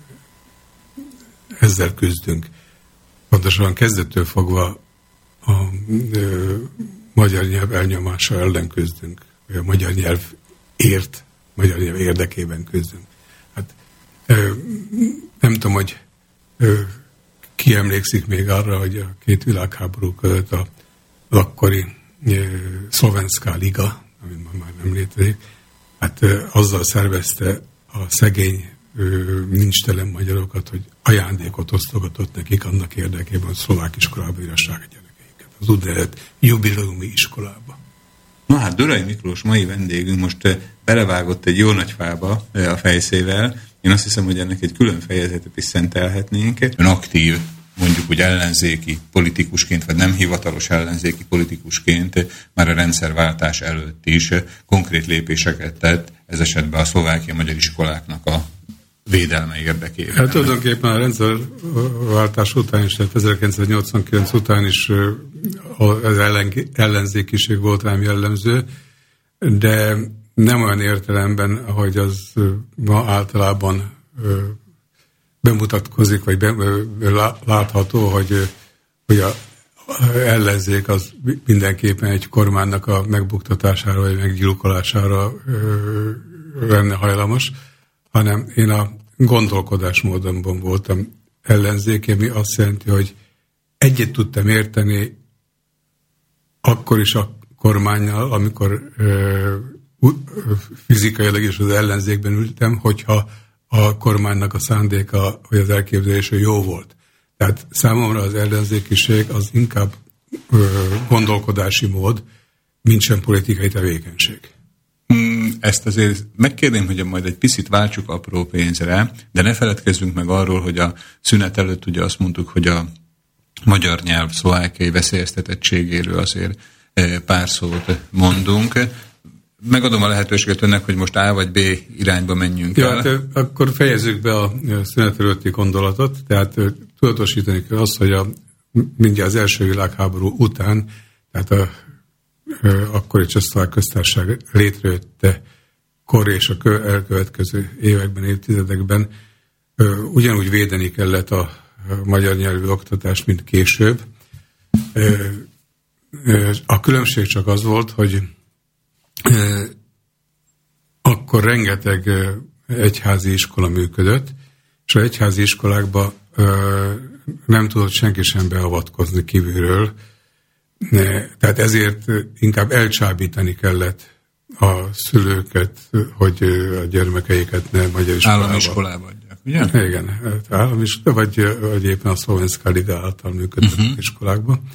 ezzel küzdünk. Pontosan kezdettől fogva a ö, magyar nyelv elnyomása ellen küzdünk, vagy a magyar nyelv ért, magyar nyelv érdekében küzdünk. Hát ö, nem tudom, hogy ö, ki emlékszik még arra, hogy a két világháború között a akkori Szlovenská Liga, ami már nem létezik, hát azzal szervezte a szegény, nincs telen magyarokat, hogy ajándékot osztogatott nekik annak érdekében, hogy szlovák iskolába írassák a gyerekeiket. Az úgynevezett jubileumi iskolába. Na hát Durai Miklós mai vendégünk most belevágott egy jó nagy fába a fejszével. Én azt hiszem, hogy ennek egy külön fejezetet is szentelhetnénk. Ön aktív, mondjuk úgy ellenzéki politikusként, vagy nem hivatalos ellenzéki politikusként már a rendszerváltás előtt is konkrét lépéseket tett, ez esetben a szlovákia magyar iskoláknak a védelme érdekében. Hát tulajdonképpen a rendszerváltás után is, tehát ezerkilencszáznyolcvankilenc után is az ellenzékiség volt rám jellemző, de nem olyan értelemben, ahogy az ma általában bemutatkozik, vagy be, látható, hogy, hogy a ellenzék az mindenképpen egy kormánynak a megbuktatására, vagy meggyilkolására lenne hajlamos, hanem én a gondolkodásmódomban voltam ellenzéki, ami azt jelenti, hogy egyet tudtam érteni akkor is a kormánnyal, amikor ö, fizikailag is az ellenzékben ültem, hogyha a kormánynak a szándéka, vagy az elképzelése jó volt. Tehát számomra az ellenzékiség az inkább ö, gondolkodási mód, mint sem politikai tevékenység. Ezt azért megkérném, hogy majd egy picit váltsuk apró pénzre, de ne feledkezzünk meg arról, hogy a szünet előtt ugye azt mondtuk, hogy a magyar nyelv szlovákiai veszélyeztetettségéről azért pár szót mondunk. Megadom a lehetőséget önnek, hogy most A vagy B irányba menjünk ja, el. Hát, akkor fejezzük be a szünet előtti gondolatot, tehát tudatosítani kell azt, hogy a, mindjárt az első világháború után, tehát a akkori Csehszlovák köztársaság létrejötte kor és a elkövetkező években, évtizedekben ugyanúgy védeni kellett a magyar nyelvű oktatást, mint később. A különbség csak az volt, hogy akkor rengeteg egyházi iskola működött, és az egyházi iskolákba nem tudott senki sem beavatkozni kívülről. Ne, tehát ezért inkább elcsábítani kellett a szülőket, hogy a gyermekeiket ne magyar iskolába. Állami iskolába adják, ugye? Igen, állami iskolába, vagy, vagy éppen a Szlovenská Liga által működött uh-huh. iskolákban.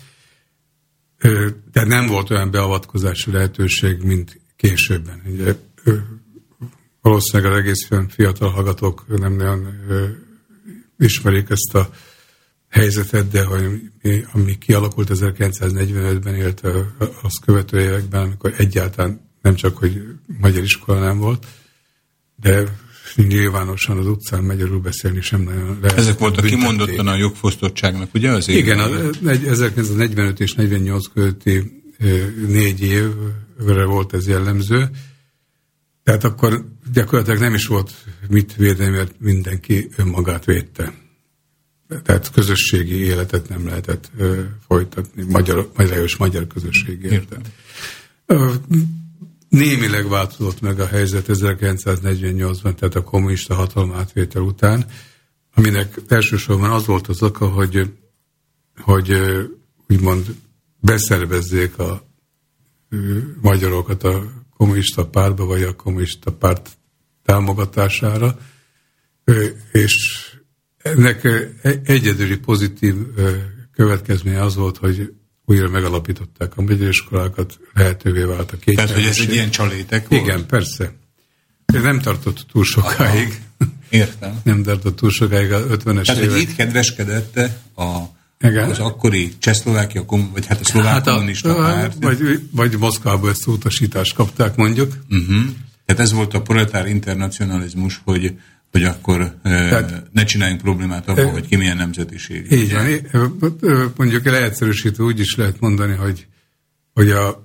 Tehát nem volt olyan beavatkozási lehetőség, mint későbben. Ugye, valószínűleg az egész fiatal hallgatók nem nagyon ismerik ezt a helyzetet, de hogy ami kialakult ezerkilencszáznegyvenötben, illetve azt követő években, amikor egyáltalán nem csak, hogy magyar iskola nem volt, de nyilvánosan az utcán magyarul beszélni sem nagyon lehet. Ezek voltak kimondottan a jogfosztottságnak, ugye? Az igen, ezerkilencszáznegyvenöt és negyvennyolc közötti négy évre volt ez jellemző. Tehát akkor gyakorlatilag nem is volt mit védeni, mert mindenki önmagát védte. Tehát közösségi életet nem lehetett ö, folytatni, magyar, magyar és magyar közösségi életet. Ö, némileg változott meg a helyzet ezerkilencszáznegyvennyolcban, tehát a kommunista hatalomátvétel után, aminek elsősorban az volt az oka, hogy, hogy ö, úgymond beszervezzék a ö, magyarokat a kommunista pártba, vagy a kommunista párt támogatására, ö, és ennek egyedüli pozitív következménye az volt, hogy újra megalapították a magyar iskolákat, lehetővé vált a két. Tehát, hogy ez egy ilyen csalétek volt? Igen, persze. De nem tartott túl sokáig. Értem. Nem tartott túl sokáig az ötvenes Tehát, évek. hogy itt kedveskedett a, az akkori Csehszlovákia, vagy hát a szlovák hát kommunista párt. Vagy, vagy Moszkvából ezt utasítást kapták, mondjuk. Uh-huh. Tehát ez volt a proletár internacionalizmus, hogy hogy akkor Tehát, ne csináljunk problémát abból, hogy ki milyen nemzetiség. Így van. Mondjuk leegyszerűsítve úgy is lehet mondani, hogy, hogy a,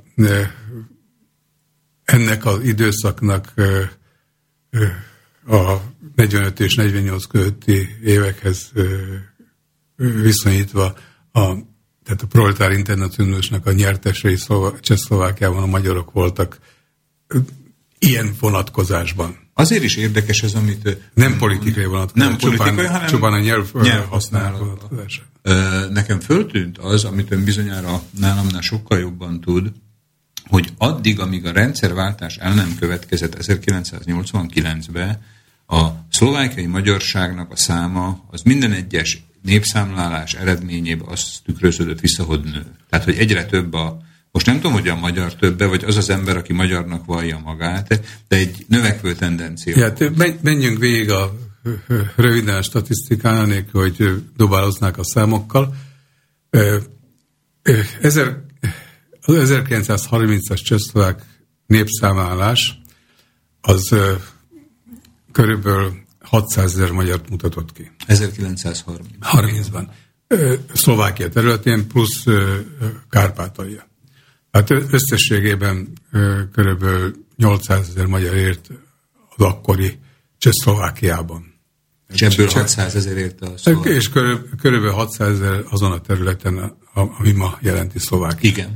ennek az időszaknak a negyvenöt és negyvennyolc közötti évekhez viszonyítva a, tehát a proletár internacionálisnak a nyertesei Csehszlovákiában a magyarok voltak ilyen vonatkozásban. Azért is érdekes ez, amit... Nem politikai vonatkozás. Nem politikai, csupán, hanem csupán a nyelv, nyelv használat. Nekem föltűnt az, amit ön bizonyára nálamnál sokkal jobban tud, hogy addig, amíg a rendszerváltás el nem következett ezerkilencszáznyolcvankilencben, a szlovákiai magyarságnak a száma az minden egyes népszámlálás eredményében azt tükröződött vissza, hogy nő. Tehát, hogy egyre több a, most nem tudom, hogy a magyar többe, vagy az az ember, aki magyarnak vallja magát, de egy növekvő tendencia. Ja, menjünk végig a röviden a statisztikán, anélkül, hogy dobáloznák a számokkal. Ezer, az ezerkilencszázharmincas csehszlovák népszámlálás az körülbelül hatszázezer magyart mutatott ki. ezerkilencszázharminc. harmincban. Szlovákia területén plusz Kárpátalja. Hát összességében körülbelül nyolcszázezer magyar ért az akkori Csehszlovákiában. És ebből hatszázezer érte a szlovák. És körül, körülbelül hatszázezer azon a területen, ami ma jelenti Szlovákia. Igen.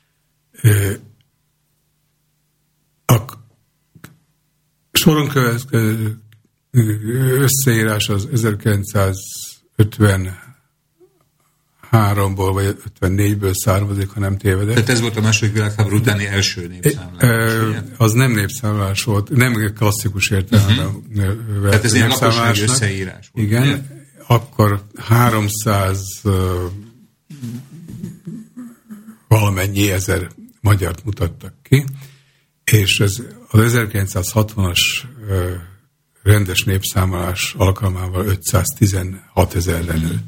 A soron következő összeírás az ezerkilencszázötvenháromból vagy ötvennégyből származik, ha nem tévedek. Tehát ez volt a második világháború utáni első népszámlálás. E, az nem népszámlálás volt, nem klasszikus értelemben. Uh-huh. Tehát ez ilyen lakossági összeírás volt. Igen, ugye? Akkor háromszáz uh, valamennyi ezer magyart mutattak ki, és ez az ezerkilencszázhatvanas uh, rendes népszámlálás alkalmával ötszáztizenhat ezerre nőtt.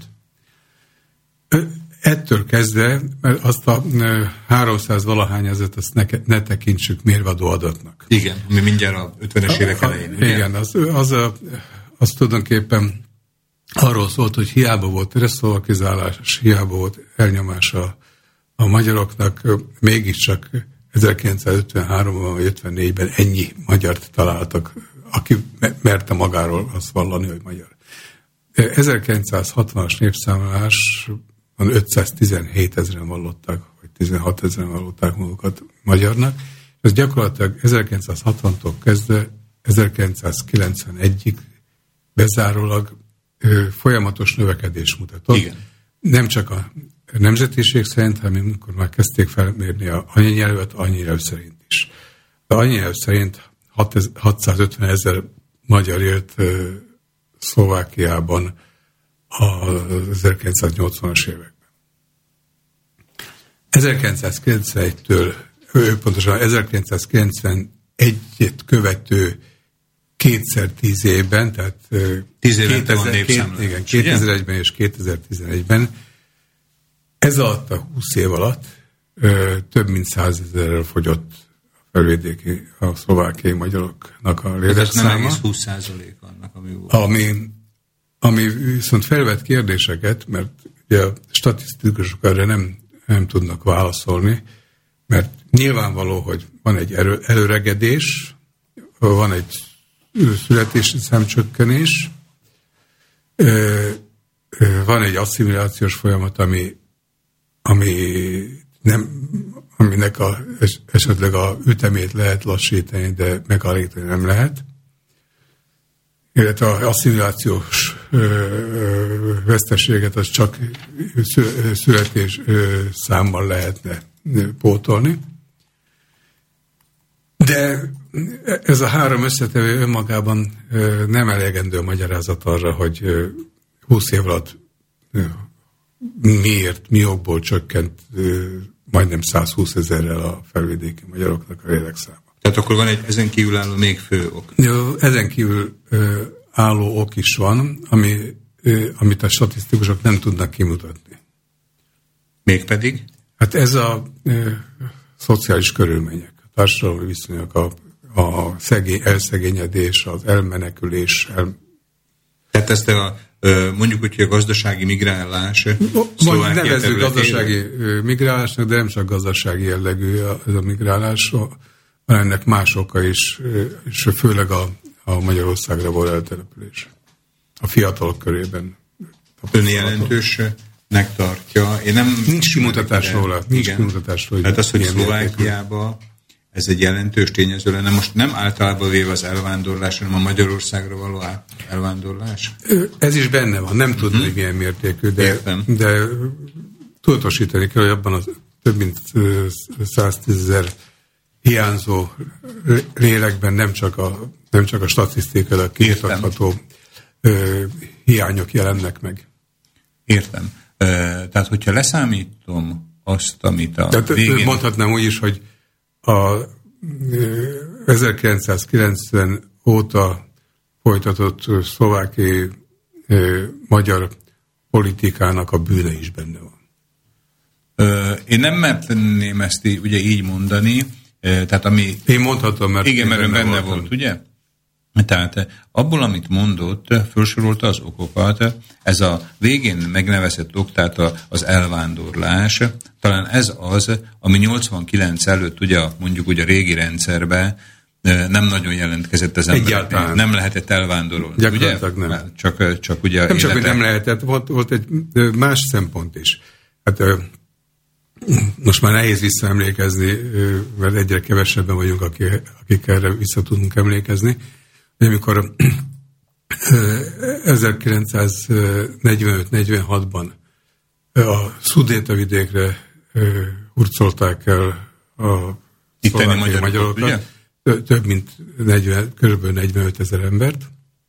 Ettől kezdve, mert azt a háromszáz valahány ezeret azt ne, ne tekintsük mérvadó adatnak. Igen, ami mindjárt a ötvenes évek elején. Igen, igen az, az, a, az tulajdonképpen arról szólt, hogy hiába volt reszlovakizálás, hiába volt elnyomás a, a magyaroknak, mégiscsak ezerkilencszázötvenháromban vagy ötvennégyben ennyi magyart találtak, aki merte magáról azt vallani, hogy magyar. ezerkilencszázhatvanas népszámlálásban ötszáztizenhét ezeren vallották, vagy tizenhat ezeren vallották magukat magyarnak. Ez gyakorlatilag ezerkilencszázhatvantól kezdve ezerkilencszázkilencvenegyig bezárólag ö, folyamatos növekedés mutatott. Igen. Nem csak a nemzetiség szerint, hanem amikor már kezdték felmérni a anyanyelvet, anyanyelv szerint is. De anyanyelv szerint hatszázötven ezer magyar élt ö, Szlovákiában az ezerkilencszáznyolcvanas években. ezerkilencszázkilencvenegytől, pontosan ezerkilencszázkilencvenegyet követő kétszer tíz évben, tehát tíz kétezer, két, igen, kétezer-egyben és kétezer-tizenegyben, ez alatt a húsz év alatt ö, több mint százezerrel fogyott a felvidéki, a szlovákiai magyaroknak a létszáma. Ez nem egész húsz százalék annak, ami volt. Ami, ami viszont felvet kérdéseket, mert ugye a statisztikusok erre nem, nem tudnak válaszolni, mert nyilvánvaló, hogy van egy erő, előregedés, van egy születési számcsökkenés, van egy asszimilációs folyamat, ami, ami nem, aminek a, esetleg a ütemét lehet lassítani, de megállítani nem lehet. Illetve az asszimilációs veszteséget az csak születés számmal lehetne pótolni. De ez a három összetevő önmagában nem elegendő magyarázat arra, hogy húsz év alatt miért, mi okból csökkent majdnem százhúsz ezerrel a felvidéki magyaroknak a lélekszáma. Tehát akkor van egy ezen kívül álló még fő ok. Jó, ezen kívül álló ok is van, ami, amit a statisztikusok nem tudnak kimutatni. Mégpedig? Hát ez a e, szociális körülmények, a társadalmi viszonyok, a, a szegény, elszegényedés, az elmenekülés. El... Tehát ezt a, mondjuk úgy, hogy a gazdasági migrálás Szlovákia nevezzük gazdasági migrálásnak, de nem csak gazdasági jellegű ez a migrálás, van ennek más oka is, és főleg a, a Magyarországra való eltelepülés. A fiatalok körében. Ön jelentősnek tartja. Én nem nincs kimutatás róla. Nincs kimutatás róla. Tehát az, hogy Szlovákiában ez egy jelentős tényező lenne. Most nem általában véve az elvándorlás, hanem a Magyarországra való elvándorlás? Ez is benne van. Nem tudom, hogy milyen mértékű, de, de tudatosítani kell, hogy abban az több mint száztízezer hiányzó lélekben nem csak a, nem csak a statisztikailag kimutatható hiányok jelennek meg. Értem. E, tehát, hogyha leszámítom azt, amit a tehát végén... Mondhatnám úgy is, hogy a ezerkilencszázkilencven óta folytatott szlovákiai magyar politikának a bűne is benne van. Én nem mertenném ezt így, ugye így mondani, tehát ami... Én mondhatom, mert... Igen, mert benne, benne volt, ugye? Tehát abból, amit mondott, felsorolta az okokat, ez a végén megnevezett ok, tehát az elvándorlás, talán ez az, ami nyolcvankilenc előtt, ugye mondjuk ugye a régi rendszerben nem nagyon jelentkezett az emberek. Nem lehetett elvándorolni. Gyakorlatilag ugye? Nem. Csak, csak ugye... Nem csak, hogy nem lehetett, volt, volt egy más szempont is. Hát most már nehéz visszaemlékezni, mert egyre kevesebben vagyunk, akik, akik erre vissza tudunk emlékezni. Amikor ezerkilencszáznegyvenöt negyvenhatban a Szudétavidékre hurcolták el a szlovákiai magyarokat, több mint negyven, körülbelül negyvenöt ezer embert,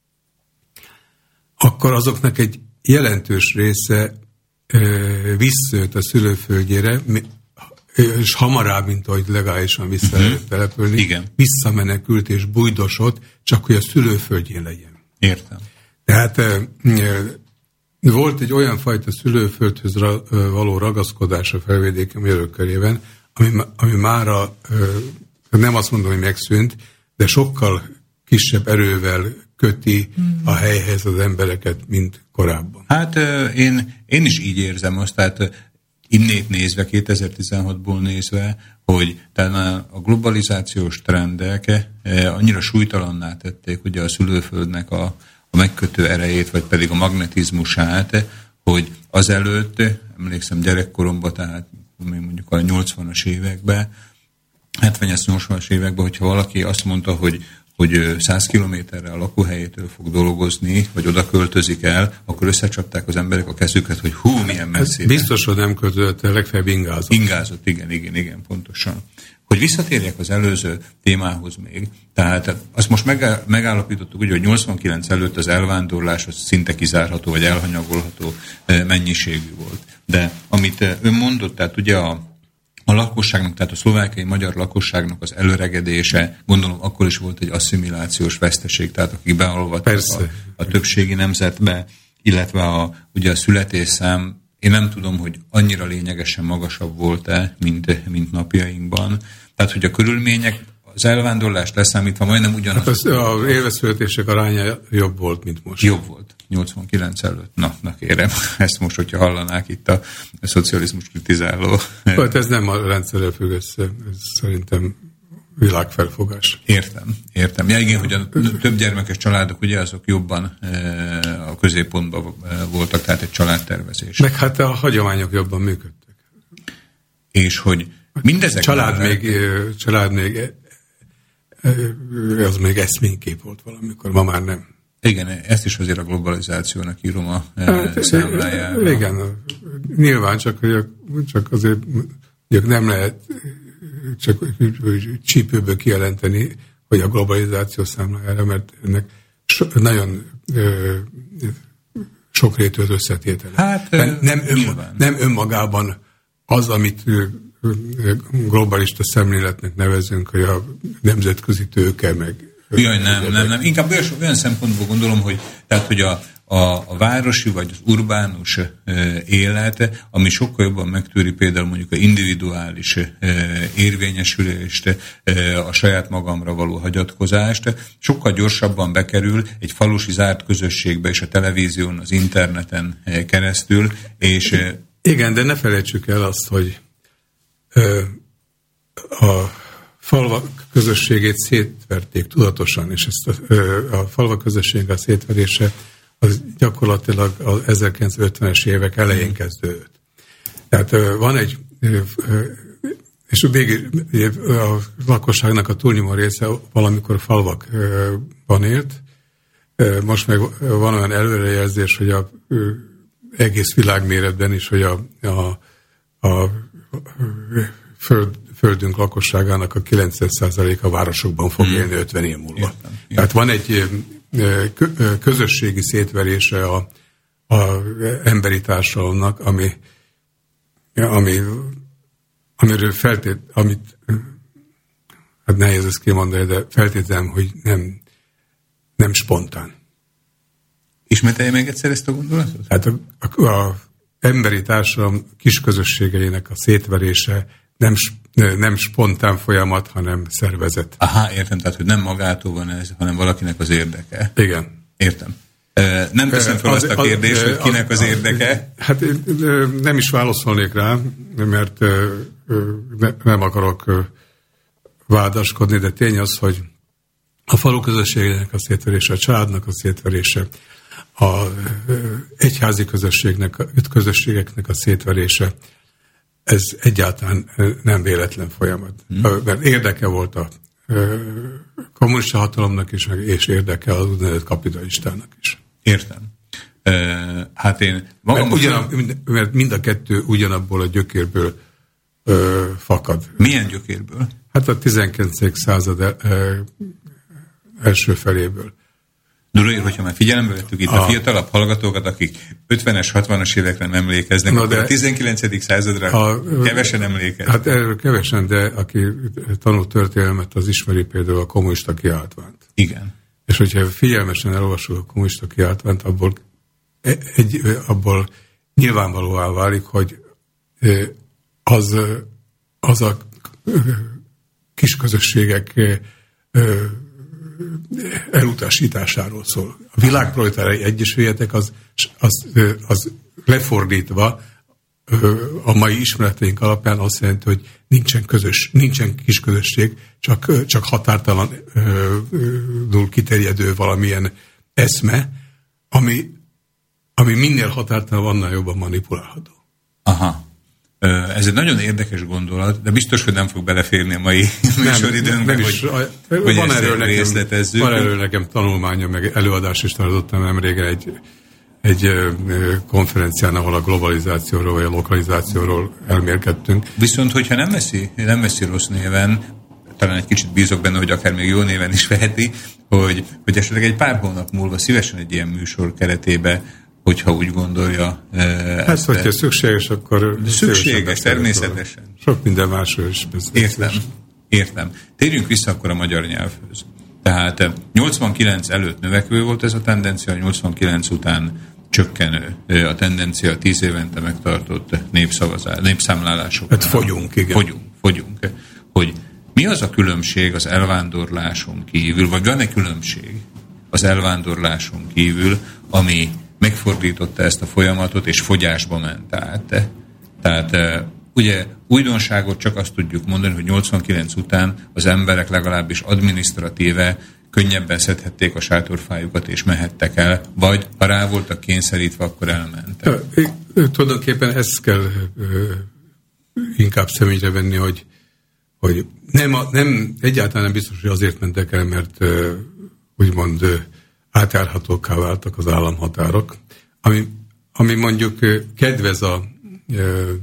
akkor azoknak egy jelentős része visszajött a szülőföldjére, és hamarabb, mint ahogy legálisan vissza lehet uh-huh. települni, igen. visszamenekült és bujdosott, csak hogy a szülőföldjén legyen. Értem. Tehát e, volt egy olyan fajta szülőföldhöz ra, való ragaszkodás a felvidéki magyarok körében, ami, ami mára e, nem azt mondom, hogy megszűnt, de sokkal kisebb erővel köti hmm. a helyhez az embereket, mint korábban. Hát én, én is így érzem azt, tehát innét nézve, kétezer-tizenhatból nézve, hogy talán a globalizációs trendek annyira súlytalanná tették ugye a szülőföldnek a, a megkötő erejét, vagy pedig a magnetizmusát, hogy azelőtt, emlékszem gyerekkoromban, tehát mondjuk a nyolcvanas években, hetvenes-nyolcvanas években, hogyha valaki azt mondta, hogy hogy száz kilométerre a lakóhelyétől fog dolgozni, vagy oda költözik el, akkor összecsapták az emberek a kezüket, hogy hú, milyen messzire. Biztos, hogy nem költözött, legfeljebb ingázott. Ingázott, igen, igen, igen, pontosan. Hogy visszatérjek az előző témához még, tehát azt most megállapítottuk, ugye, hogy nyolcvankilenc előtt az elvándorlás az szinte kizárható, vagy elhanyagolható mennyiségű volt. De amit ön mondott, tehát ugye a A lakosságnak, tehát a szlovákiai magyar lakosságnak az előregedése, gondolom akkor is volt egy asszimilációs veszteség, tehát akik beolvadtak a, a többségi nemzetbe, illetve a, ugye a születésszám, én nem tudom, hogy annyira lényegesen magasabb volt-e, mint, mint napjainkban. Tehát, hogy a körülmények, az elvándorlást leszámítva majdnem ugyanaz. Hát az, az élveszületések aránya jobb volt, mint most. Jobb volt. nyolcvankilenc előtt. Na, na kérem, ezt most, hogyha hallanák itt a, a szocializmus kritizáló. Hát ez nem a rendszerrel függ össze, ez szerintem világfelfogás. Értem, értem. Ja igen, hogy a több gyermekes családok ugye azok jobban e, a középpontban voltak, tehát egy családtervezés. Meg hát a hagyományok jobban működtek. És hogy mindezek... Család még, család még, az még eszménykép volt valamikor, ma már nem. Igen, ezt is azért a globalizációnak írom a hát, számlájára. Igen, nyilván csak, csak azért nem lehet csak csípőből kijelenteni, hogy a globalizáció számlájára, mert ennek so, nagyon ö, sokrétű az összetétele. Hát, nem, ön, nem önmagában az, amit globalista szemléletnek nevezünk, hogy a nemzetközi tőke meg... Jaj, nem, nem, nem. Inkább olyan, olyan szempontból gondolom, hogy, tehát, hogy a, a, a városi vagy az urbánus e, élet, ami sokkal jobban megtűri például mondjuk a individuális e, érvényesülést, e, a saját magamra való hagyatkozást, sokkal gyorsabban bekerül egy falusi zárt közösségbe és a televízión, az interneten e, keresztül, és... E, igen, de ne felejtsük el azt, hogy e, a falvak közösségét szétverték tudatosan, és ezt a, a falvak közösségek szétverése az gyakorlatilag az ezerkilencszázötvenes évek elején kezdődött. Tehát van egy, és még a lakosságnak a túlnyomó része valamikor falvakban élt, most meg van olyan előrejelzés, hogy a egész világméretben is, hogy a, a, a föld földünk lakosságának a kilencven százaléka városokban fog élni hmm. ötven év múlva. Értem, értem. Tehát van egy közösségi szétverése a, a emberi társadalomnak, ami, ami, amiről feltét, amit hát nehéz ezt kimondani, de feltételem, hogy nem, nem spontán. Ismételje meg egyszer ezt a gondolatot? Hát a, a, a emberi társadalom kis közösségeinek a szétverése nem, nem spontán folyamat, hanem szervezet. Aha, értem, tehát hogy nem magától van ez, hanem valakinek az érdeke. Igen. Értem. Nem teszem fel az, azt a kérdést, az, hogy kinek az, az érdeke. Hát én nem is válaszolnék rá, mert nem akarok vádaskodni, de tény az, hogy a falu közösségének a szétverése, a családnak a szétverése, a egyházi közösségnek, öt közösségeknek a szétverése, ez egyáltalán nem véletlen folyamat. Hmm. Mert érdeke volt a kommunista hatalomnak is, és érdeke az úgynevezett kapitalistának is. Értem. Uh, hát én magam... Mert, ugyanab, mert mind a kettő ugyanabból a gyökérből uh, fakad. Milyen gyökérből? Hát a tizenkilencedik század uh, első feléből. Nurói, hogyha már figyelembe vettük itt a, a fiatalabb hallgatókat, akik ötvenes, hatvanas évekre nem emlékeznek, na de a tizenkilencedik századra a, kevesen emlékeznek. Hát erről kevesen, de aki tanult történelmet, az ismeri például a kommunista kiáltványt. Igen. És hogyha figyelmesen elolvasok a kommunista kiáltványt, abból, egy, abból nyilvánvalóan válik, hogy az, az a kis közösségek elutasításáról szól. A világproletáriai egyesületek az, az, az lefordítva a mai ismereteink alapján azt jelenti, hogy nincsen közös, nincsen kis közösség, csak, csak határtalanul kiterjedő valamilyen eszme, ami, ami minél határtalan, annál jobban manipulálható. Aha. Ez egy nagyon érdekes gondolat, de biztos, hogy nem fog beleférni a mai műsoridőnkbe, hogy, a, hogy van ezt erről részletezzük. Van erről nekem tanulmánya, meg előadás is tartottam nemrégen egy, egy konferencián, ahol a globalizációról vagy a lokalizációról elmélkedtünk. Viszont, hogyha nem veszi, nem veszi rossz néven, talán egy kicsit bízok benne, hogy akár még jó néven is veheti, hogy, hogy esetleg egy pár hónap múlva szívesen egy ilyen műsor keretébe, hogyha úgy gondolja. Hát, ezt hogyha szükséges, akkor... Szükséges, természetesen. Sok minden másról is beszélsz. Értem, értem. Térjünk vissza akkor a magyar nyelvhöz. Tehát nyolcvankilenc előtt növekvő volt ez a tendencia, nyolcvankilenc után csökkenő a tendencia a tíz évente megtartott népszavazás, népszámlálások. Hát fogyunk, igen. Fogyunk, fogyunk. Hogy mi az a különbség az elvándorláson kívül, vagy van-e különbség az elvándorláson kívül, ami megfordította ezt a folyamatot, és fogyásba ment át. Tehát ugye újdonságot csak azt tudjuk mondani, hogy nyolcvankilenc után az emberek legalábbis adminisztratíve könnyebben szedhették a sátorfájukat, és mehettek el, vagy ha rá voltak kényszerítve, akkor elmentek. Tulajdonképpen ezt kell inkább személyre venni, hogy, hogy nem, nem, egyáltalán nem biztos, hogy azért mentek el, mert úgymond átjárhatókká váltak az államhatárok, ami, ami mondjuk kedvez a e,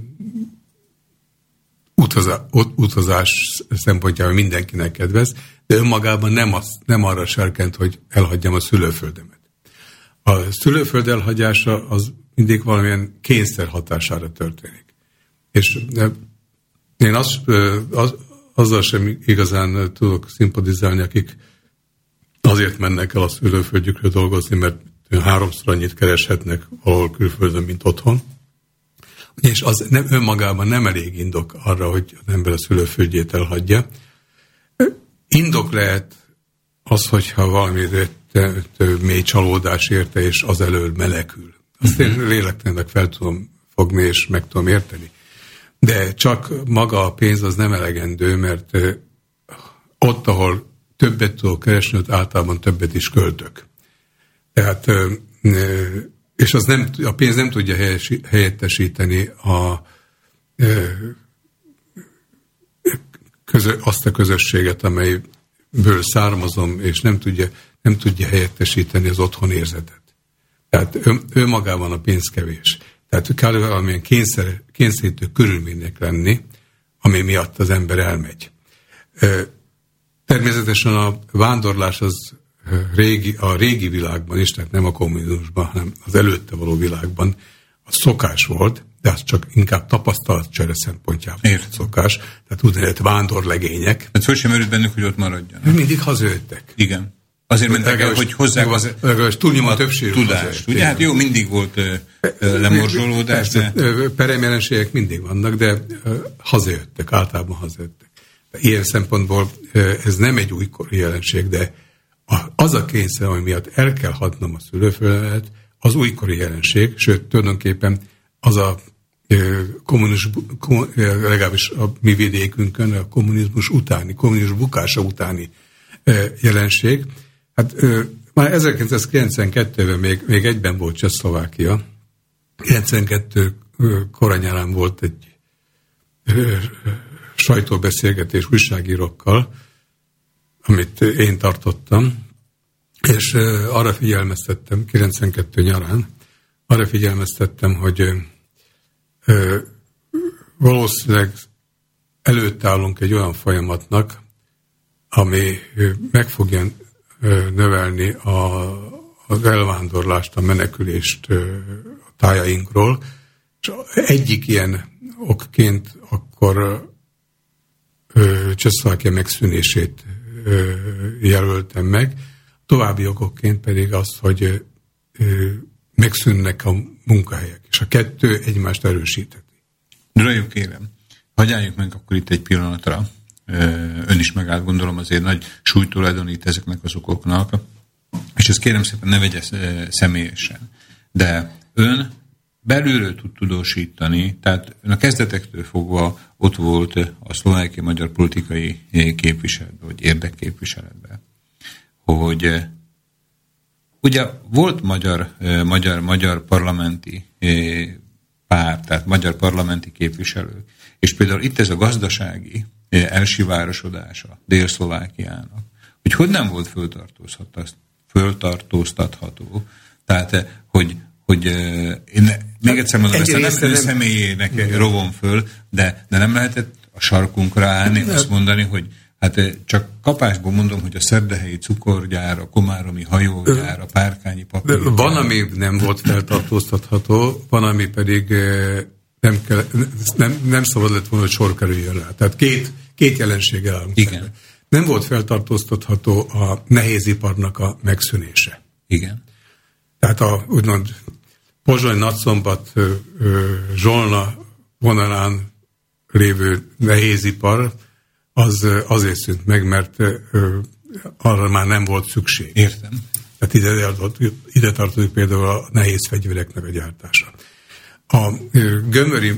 utazá, utazás szempontjából mindenkinek kedvez, de önmagában nem, az, nem arra serkent, hogy elhagyjam a szülőföldemet. A szülőföld elhagyása az mindig valamilyen kényszer hatására történik. És én az, az, azzal sem igazán tudok szimpatizálni, akik azért mennek el a szülőföldjükre dolgozni, mert háromszor annyit kereshetnek valahol külföldön, mint otthon. És az nem, önmagában nem elég indok arra, hogy az ember a szülőföldjét elhagyja. Indok lehet az, hogyha valami mély csalódás érte, és az elől menekül. Azt én lélektelennek fel tudom fogni, és meg tudom érteni. De csak maga a pénz az nem elegendő, mert ott, ahol többet tudok keresni, ott általában többet is költök. Tehát, és az nem, a pénz nem tudja helyettesíteni a, közö, azt a közösséget, amelyből származom, és nem tudja, nem tudja helyettesíteni az otthonérzetet. Tehát önmagában a pénz kevés. Tehát kell valamilyen kényszer, kényszerítő körülménynek lenni, ami miatt az ember elmegy. Természetesen a vándorlás az régi, a régi világban is, tehát nem a kommunizmusban, hanem az előtte való világban a szokás volt, de az csak inkább tapasztalatcsere szempontjából Ért. szokás, tehát úgynevezett vándorlegények. Tehát föl sem merült bennük, hogy ott maradjanak. Mindig hazajöttek. Igen. Azért mentek el, hogy hozzák az, az túlnyomó többség tudást. Ugye, hát jó, mindig volt uh, lemorzsolódás, de... Peremjelenségek mindig vannak, de uh, hazajöttek, általában hazajöttek. De ilyen szempontból uh, ez nem egy újkori jelenség, de a, az a kényszer, ami miatt el kell hagynom a szülőföldet, az újkori jelenség, sőt, tulajdonképpen az a uh, kommunizmus, kom, legalábbis a mi vidékünkön, a kommunizmus utáni, kommunizmus bukása utáni uh, jelenség. Hát ö, már ezerkilencszázkilencvenkettőben még, még egyben volt Csehszlovákia. kilencvenkettő koranyárán volt egy ö, sajtóbeszélgetés újságírókkal, amit én tartottam, és ö, arra figyelmeztettem, kilencvenkettő nyarán, arra figyelmeztettem, hogy ö, ö, valószínűleg előtt állunk egy olyan folyamatnak, ami ö, meg fogja növelni a, az elvándorlást, a menekülést a tájainkról. És egyik ilyen okként akkor Csehszlovákia megszűnését ö, jelöltem meg. További okokként pedig az, hogy ö, megszűnnek a munkahelyek, és a kettő egymást erősíteti. Dragjuk kérem, hagyjáljuk meg akkor itt egy pillanatra. Ön is megállt, gondolom, azért nagy súlyt tulajdonít ezeknek az okoknak, és ezt kérem szépen ne vegye személyesen. De ön belülről tud tudósítani, tehát ön a kezdetektől fogva ott volt a szlovákiai magyar politikai képviseletben, vagy érdekképviseletben, hogy ugye volt magyar, magyar, magyar parlamenti párt, tehát magyar parlamenti képviselők, és például itt ez a gazdasági elsivárosodása Dél-Szlovákiának, hogy hogy nem volt föltartóztatható. Tehát, hogy, hogy én még egyszer mondom, ezt nem, nem személyének nem. rovom föl, de, de nem lehetett a sarkunkra állni, nem. azt mondani, hogy hát csak kapásból mondom, hogy a szerdahelyi cukorgyár, a komáromi hajógyár, a párkányi papírgyár. Van, ami nem volt feltartóztatható, van, ami pedig nem, kell, nem, nem szabad lett volna, hogy sor kerüljön rá. Tehát két, két jelenséggel állunk. Igen. Nem volt feltartóztatható a nehéziparnak a megszűnése. Igen. Tehát a úgymond Pozsony, Nagyszombat, Zsolna vonalán lévő nehézipar az azért szűnt meg, mert arra már nem volt szükség. Értem. Tehát ide, ide tartozik például a nehéz fegyvereknek a gyártása. A gömöri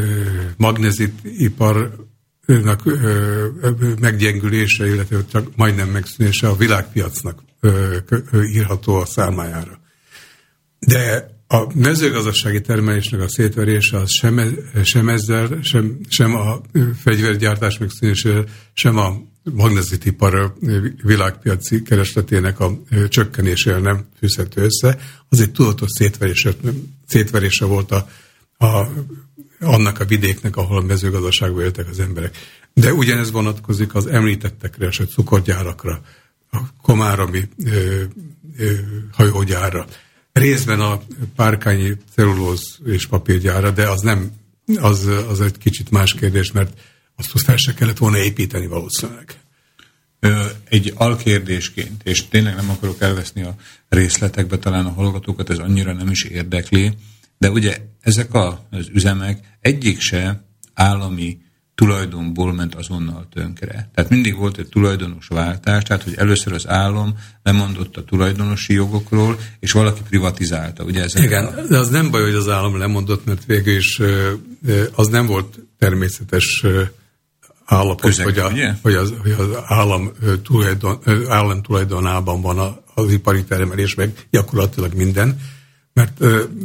magnéziiparnak meggyengülése, illetve csak majdnem megszűnése a világpiacnak írható a számlájára. De a mezőgazdasági termelésnek a szétverése az sem, sem ezzel, sem, sem a fegyvergyártás megszűnésével, sem a magnézitipar világpiaci keresletének a csökkenésével nem fűzhető össze. Az egy tudatos szétverése, szétverése volt a, a, annak a vidéknek, ahol a mezőgazdaságban éltek az emberek. De ugyanez vonatkozik az említettekre, a cukorgyárakra, a komáromi ö, ö, hajógyárra. Részben a párkányi cellulóz és papírgyára, de az nem, az, az egy kicsit más kérdés, mert azt fel se kellett volna építeni valószínűleg. Egy alkérdésként, és tényleg nem akarok elveszni a részletekbe, talán a hallgatókat ez annyira nem is érdekli, de ugye ezek az üzemek egyik se állami tulajdonból ment azonnal tönkre. Tehát mindig volt egy tulajdonos váltás, tehát hogy először az állam lemondott a tulajdonosi jogokról, és valaki privatizálta. Ugye ezek Igen, a... de az nem baj, hogy az állam lemondott, mert végül is az nem volt természetes állapot, Közeg, hogy, a, hogy, az, hogy az állam, tulajdon, állam tulajdonában van az ipari termelés, meg gyakorlatilag minden, mert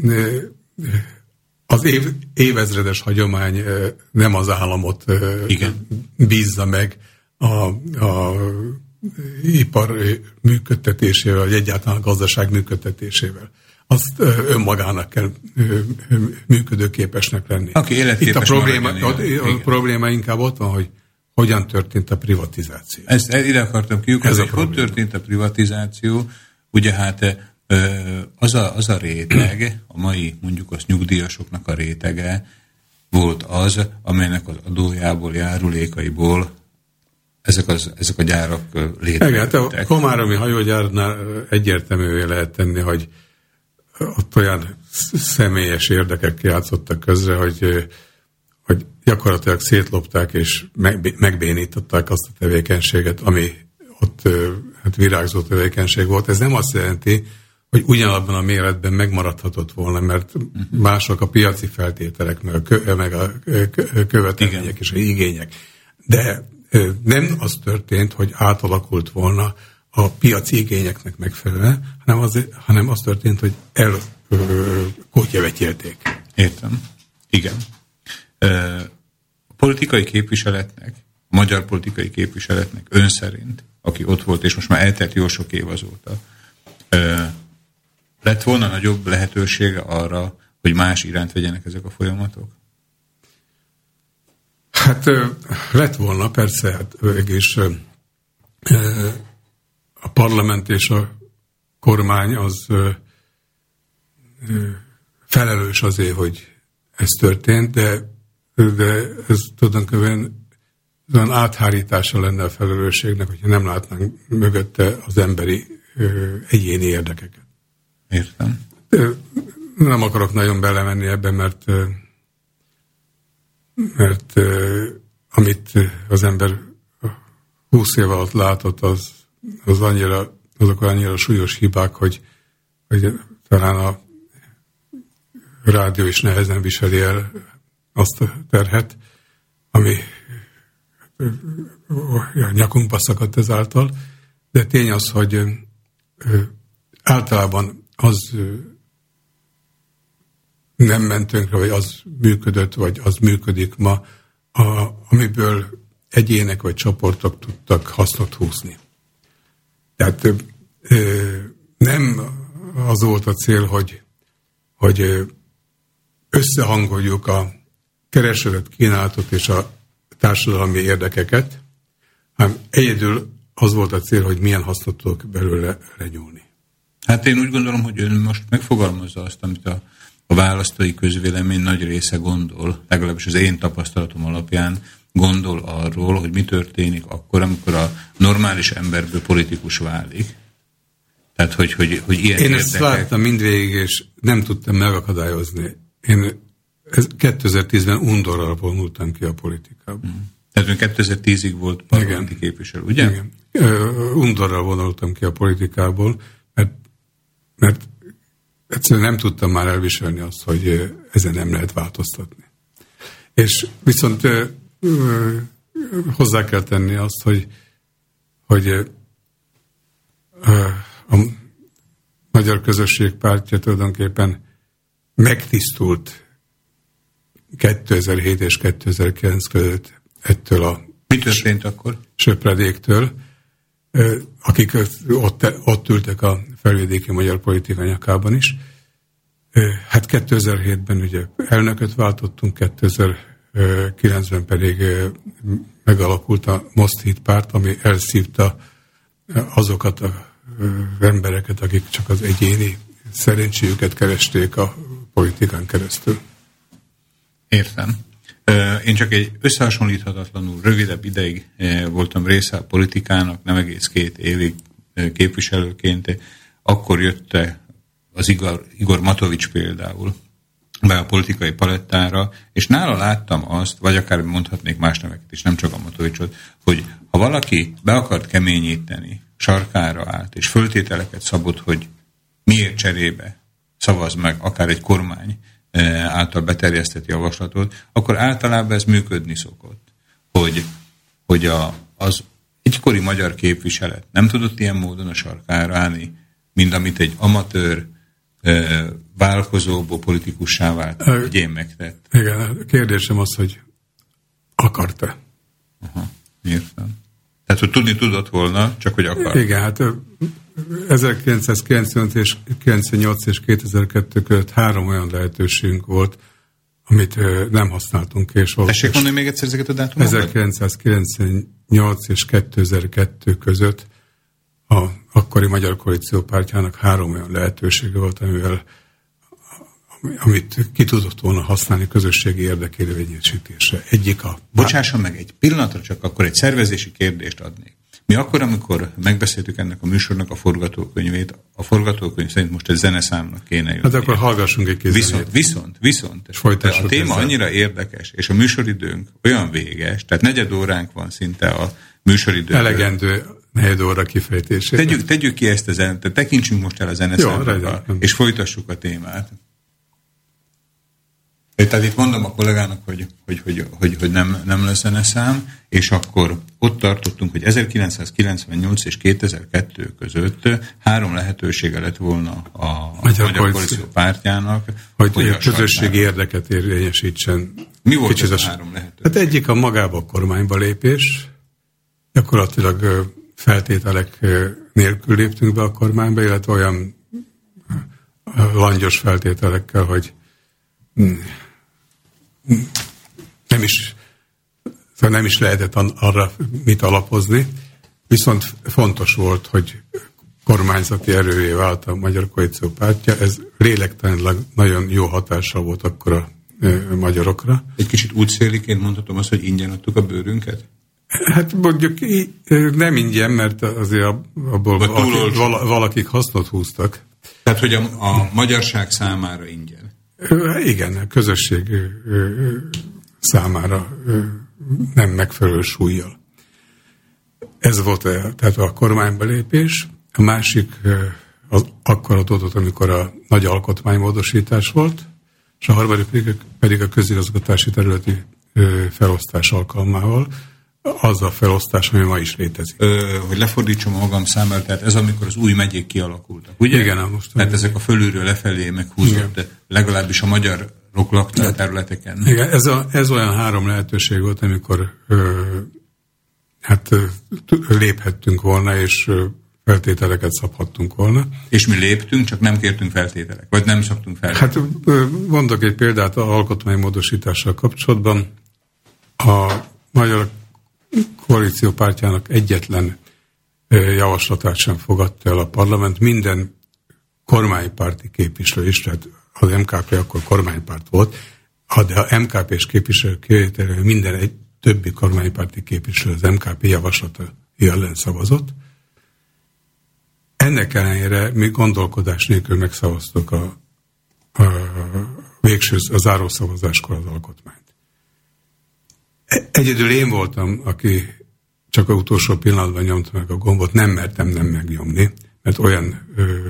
az év, évezredes hagyomány nem az államot Igen. bízza meg a, a ipar működtetésével, vagy egyáltalán a gazdaság működtetésével. azt önmagának kell működőképesnek lenni. Aki életképes. Itt a probléma, a probléma inkább ott van, hogy hogyan történt a privatizáció. Ezt ide akartam kiukadni, hogy hogy történt a privatizáció. Ugye hát az a, az a réteg, a mai mondjuk az nyugdíjasoknak a rétege volt az, amelynek az adójából, járulékaiból ezek, az, ezek a gyárak létrejöttek. A komáromi hajógyárnál egyértelművé lehet tenni, hogy ott olyan személyes érdekek játszottak közre, hogy, hogy gyakorlatilag szétlopták és megbénították azt a tevékenységet, ami ott hát virágzó tevékenység volt. Ez nem azt jelenti, hogy ugyanabban a méretben megmaradhatott volna, mert mások a piaci feltételek, meg a, kö, meg a követelmények Igen. és a igények. De nem az történt, hogy átalakult volna a piaci igényeknek megfelelően, hanem az, hanem az történt, hogy elkótyevetjelték. Értem. Igen. A politikai képviseletnek, a magyar politikai képviseletnek ön szerint, aki ott volt, és most már eltelt jó sok év azóta, lett volna nagyobb lehetősége arra, hogy más iránt vegyenek ezek a folyamatok? Hát lett volna, persze, hát és a parlament és a kormány az felelős azért, hogy ez történt, de, de ez tulajdonképpen olyan áthárítása lenne a felelősségnek, hogyha nem látnánk mögötte az emberi egyéni érdekeket. Értem. Nem akarok nagyon belemenni ebben, mert mert amit az ember húsz év alatt látott, az, az annyira, azok annyira súlyos hibák, hogy, hogy talán a rádió is nehezen viseli el azt a terhet, ami a nyakunkba szakadt ezáltal, de tény az, hogy általában az nem ment tönkre, vagy az működött, vagy az működik ma, a, amiből egyének vagy csoportok tudtak hasznot húzni. Tehát ö, nem az volt a cél, hogy, hogy összehangoljuk a keresletet, kínálatot és a társadalmi érdekeket, hanem egyedül az volt a cél, hogy milyen hasznot tudok belőle lenyúlni. Hát én úgy gondolom, hogy ön most megfogalmazza azt, amit a, a választói közvélemény nagy része gondol, legalábbis az én tapasztalatom alapján gondol arról, hogy mi történik akkor, amikor a normális emberből politikus válik. Tehát, hogy, hogy, hogy ilyen Én érdekek... ezt láttam mindvégig, és nem tudtam megakadályozni. Én kétezer-tízben undorral vonultam ki a politikába. Hmm. Tehát ön kétezer-tízig volt parlamenti Igen. képviselő, ugye? Igen. Undorral vonultam ki a politikából, mert, mert egyszerűen nem tudtam már elviselni azt, hogy ezen nem lehet változtatni. És viszont hozzá kell tenni azt, hogy, hogy a Magyar Közösség Pártja tulajdonképpen megtisztult kétezer-hét és kétezer-kilenc között ettől a Mi történt akkor? söpredéktől, akik ott, ott ültek a felvidéki magyar politika nyakában is. Hát kétezer-hétben ugye elnököt váltottunk, kétezer-kilencben pedig megalakult a Most Hit párt, ami elszívta azokat az embereket, akik csak az egyéni szerencséjüket keresték a politikán keresztül. Értem. Én csak egy összehasonlíthatatlanul rövidebb ideig voltam része a politikának, nem egész két évig képviselőként. Akkor jött az Igor, Igor Matovics például be a politikai palettára, és nála láttam azt, vagy akár mondhatnék más neveket is, nem csak a Matovicsot, hogy ha valaki be akart keményíteni, sarkára állt, és föltételeket szabott, hogy miért cserébe szavaz meg akár egy kormány által beterjesztett javaslatot, akkor általában ez működni szokott. Hogy, hogy a, az egykori magyar képviselet nem tudott ilyen módon a sarkára állni, mint amit egy amatőr e, vállalkozóból politikussá vált, hogy én megtett. Igen, a kérdésem az, hogy akart-e? Aha, értem. Tehát, hogy tudni tudott volna, csak hogy akart. Igen, hát ezerkilencszázkilencvennyolc és kétezer-kettő között három olyan lehetőségünk volt, amit nem használtunk ki. Tessék mondani még egyszer ezeket a dátumokat? ezerkilencszázkilencvennyolc és kétezer-kettő között a akkori Magyar Koalíció Pártjának három olyan lehetősége volt, amivel amit ki tudott volna használni közösségi érdekérvényesítésre. Egyik a... Bocsásson meg egy pillanatra, csak akkor egy szervezési kérdést adnék. Mi akkor, amikor megbeszéltük ennek a műsornak a forgatókönyvét, a forgatókönyv szerint most egy zeneszámnak kéne jönni. Hát akkor hallgassunk egy kézzel. Viszont, viszont, viszont, a téma ezzel. Annyira érdekes, és a műsoridőnk olyan véges, tehát negyed óránk van szinte a műsoridőnk. Elegendő negyed óra kifejtésére. Tegyük, tegyük ki ezt a zenét, tehát tekintsünk most el a zeneszámnak, és folytassuk a témát. Tehát itt mondom a kollégának, hogy, hogy, hogy, hogy, hogy nem, nem lesz zeneszám, és akkor ott tartottunk, hogy ezerkilencszázkilencvennyolc és kétezer-kettő között három lehetősége lett volna a Magyar, Magyar Koalíció Pártjának, hogy, hogy a közösségi érdeket érvényesítsen. Mi volt ez a három lehetőség? Hát egyik a magába a kormányba lépés, gyakorlatilag feltételek nélkül léptünk be a kormányba, illetve olyan langyos feltételekkel, hogy nem is, nem is lehetett arra mit alapozni, viszont fontos volt, hogy kormányzati erővé vált a Magyar Koalíció Pártja, ez lélektanilag nagyon jó hatással volt akkor a e, magyarokra. Egy kicsit úgy széliként mondhatom azt, hogy ingyen adtuk a bőrünket? Hát mondjuk nem ingyen, mert azért abból valaki, valakik hasznot húztak. Tehát, hogy a, a magyarság számára ingyen? Igen, a közösség számára nem megfelelő súlyjal. Ez volt tehát a kormányba lépés. A másik az akkor adódott, amikor a nagy alkotmánymódosítás volt, és a harmadik pedig a közigazgatási területi felosztás alkalmával, az a felosztás, ami ma is létezik. Ö, hogy lefordítsam magam számára, tehát ez amikor az új megyék kialakultak, ugye? Igen, most. Tehát ezek a fölülről lefelé meghúzott, de legalábbis a magyar lakta területeken. Igen, ez, a, ez olyan három lehetőség volt, amikor ö, hát ö, léphettünk volna, és ö, feltételeket szabhattunk volna. És mi léptünk, csak nem kértünk feltételek, vagy nem szabtunk feltételek? Hát ö, mondok egy példát az alkotmánymódosítással kapcsolatban. A Magyar Koalíció Pártjának egyetlen javaslatát sem fogadta el a parlament. Minden kormánypárti képviselő is, tehát az em ká pé akkor kormánypárt volt, de a em ká pés képviselő kivételével minden egy többi kormánypárti képviselő az em ká pé javaslata ellen szavazott. Ennek ellenére mi gondolkodás nélkül megszavaztuk a, a végső, a zárószavazáskor az alkotmányt. Egyedül én voltam, aki csak az utolsó pillanatban nyomta meg a gombot, nem mertem nem megnyomni, mert olyan ö,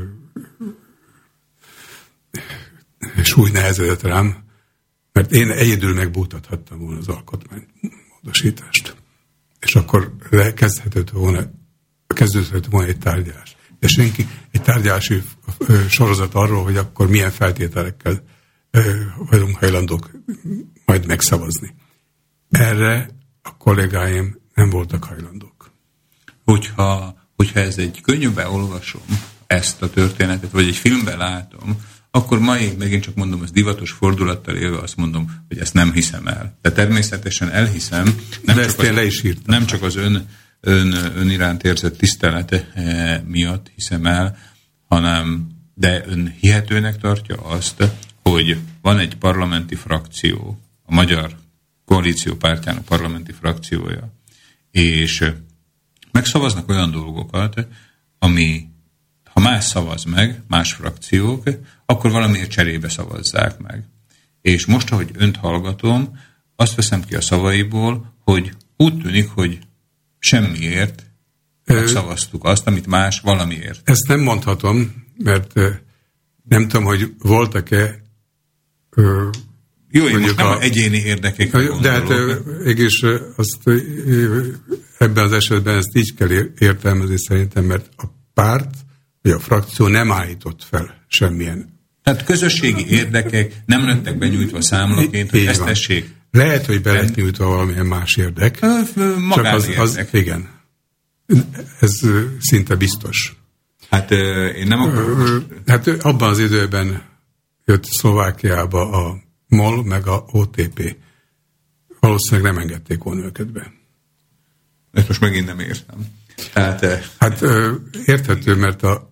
súly nehezedett rám, mert én egyedül megbújtathattam volna az alkotmánymódosítást. És akkor kezdhetett volna, kezdődhetett volna egy tárgyalás. De senki, egy tárgyalási ö, sorozat arról, hogy akkor milyen feltételekkel ö, vagyunk hajlandók majd megszavazni. Erre a kollégáim nem voltak hajlandók. Hogyha, hogyha ez egy könyvben olvasom ezt a történetet, vagy egy filmben látom, akkor ma én megint csak mondom, az divatos fordulattal élve azt mondom, hogy ezt nem hiszem el. De természetesen elhiszem. Nem De csak ezt az, én le is írtam. Nem csak az ön, ön, ön iránt érzett tisztelete miatt hiszem el, hanem de ön hihetőnek tartja azt, hogy van egy parlamenti frakció, a Magyar Koalíció Pártjának parlamenti frakciója, és megszavaznak olyan dolgokat, ami, ha más szavaz meg, más frakciók, akkor valamiért cserébe szavazzák meg. És most, ahogy önt hallgatom, azt veszem ki a szavaiból, hogy úgy tűnik, hogy semmiért megszavaztuk azt, amit más valamiért. Ezt nem mondhatom, mert nem tudom, hogy voltak-e Jó, én most nem a, egyéni érdekekre gondolok. De hát mégis azt ebben az esetben ezt így kell értelmezni szerintem, mert a párt, vagy a frakció nem állított fel semmilyen. Tehát közösségi érdekek nem lettek benyújtva számlaként, hogy ezt tessék. Lehet, hogy be lett nyújtva valamilyen más érdek. Magánérdek. Az, az, igen. Ez szinte biztos. Hát én nem akarom... Hát abban az időben jött Szlovákiába a MOL meg a o té pé. Valószínűleg nem engedték volna őket be. Ezt most megint nem értem. Hát, hát érthető, mert a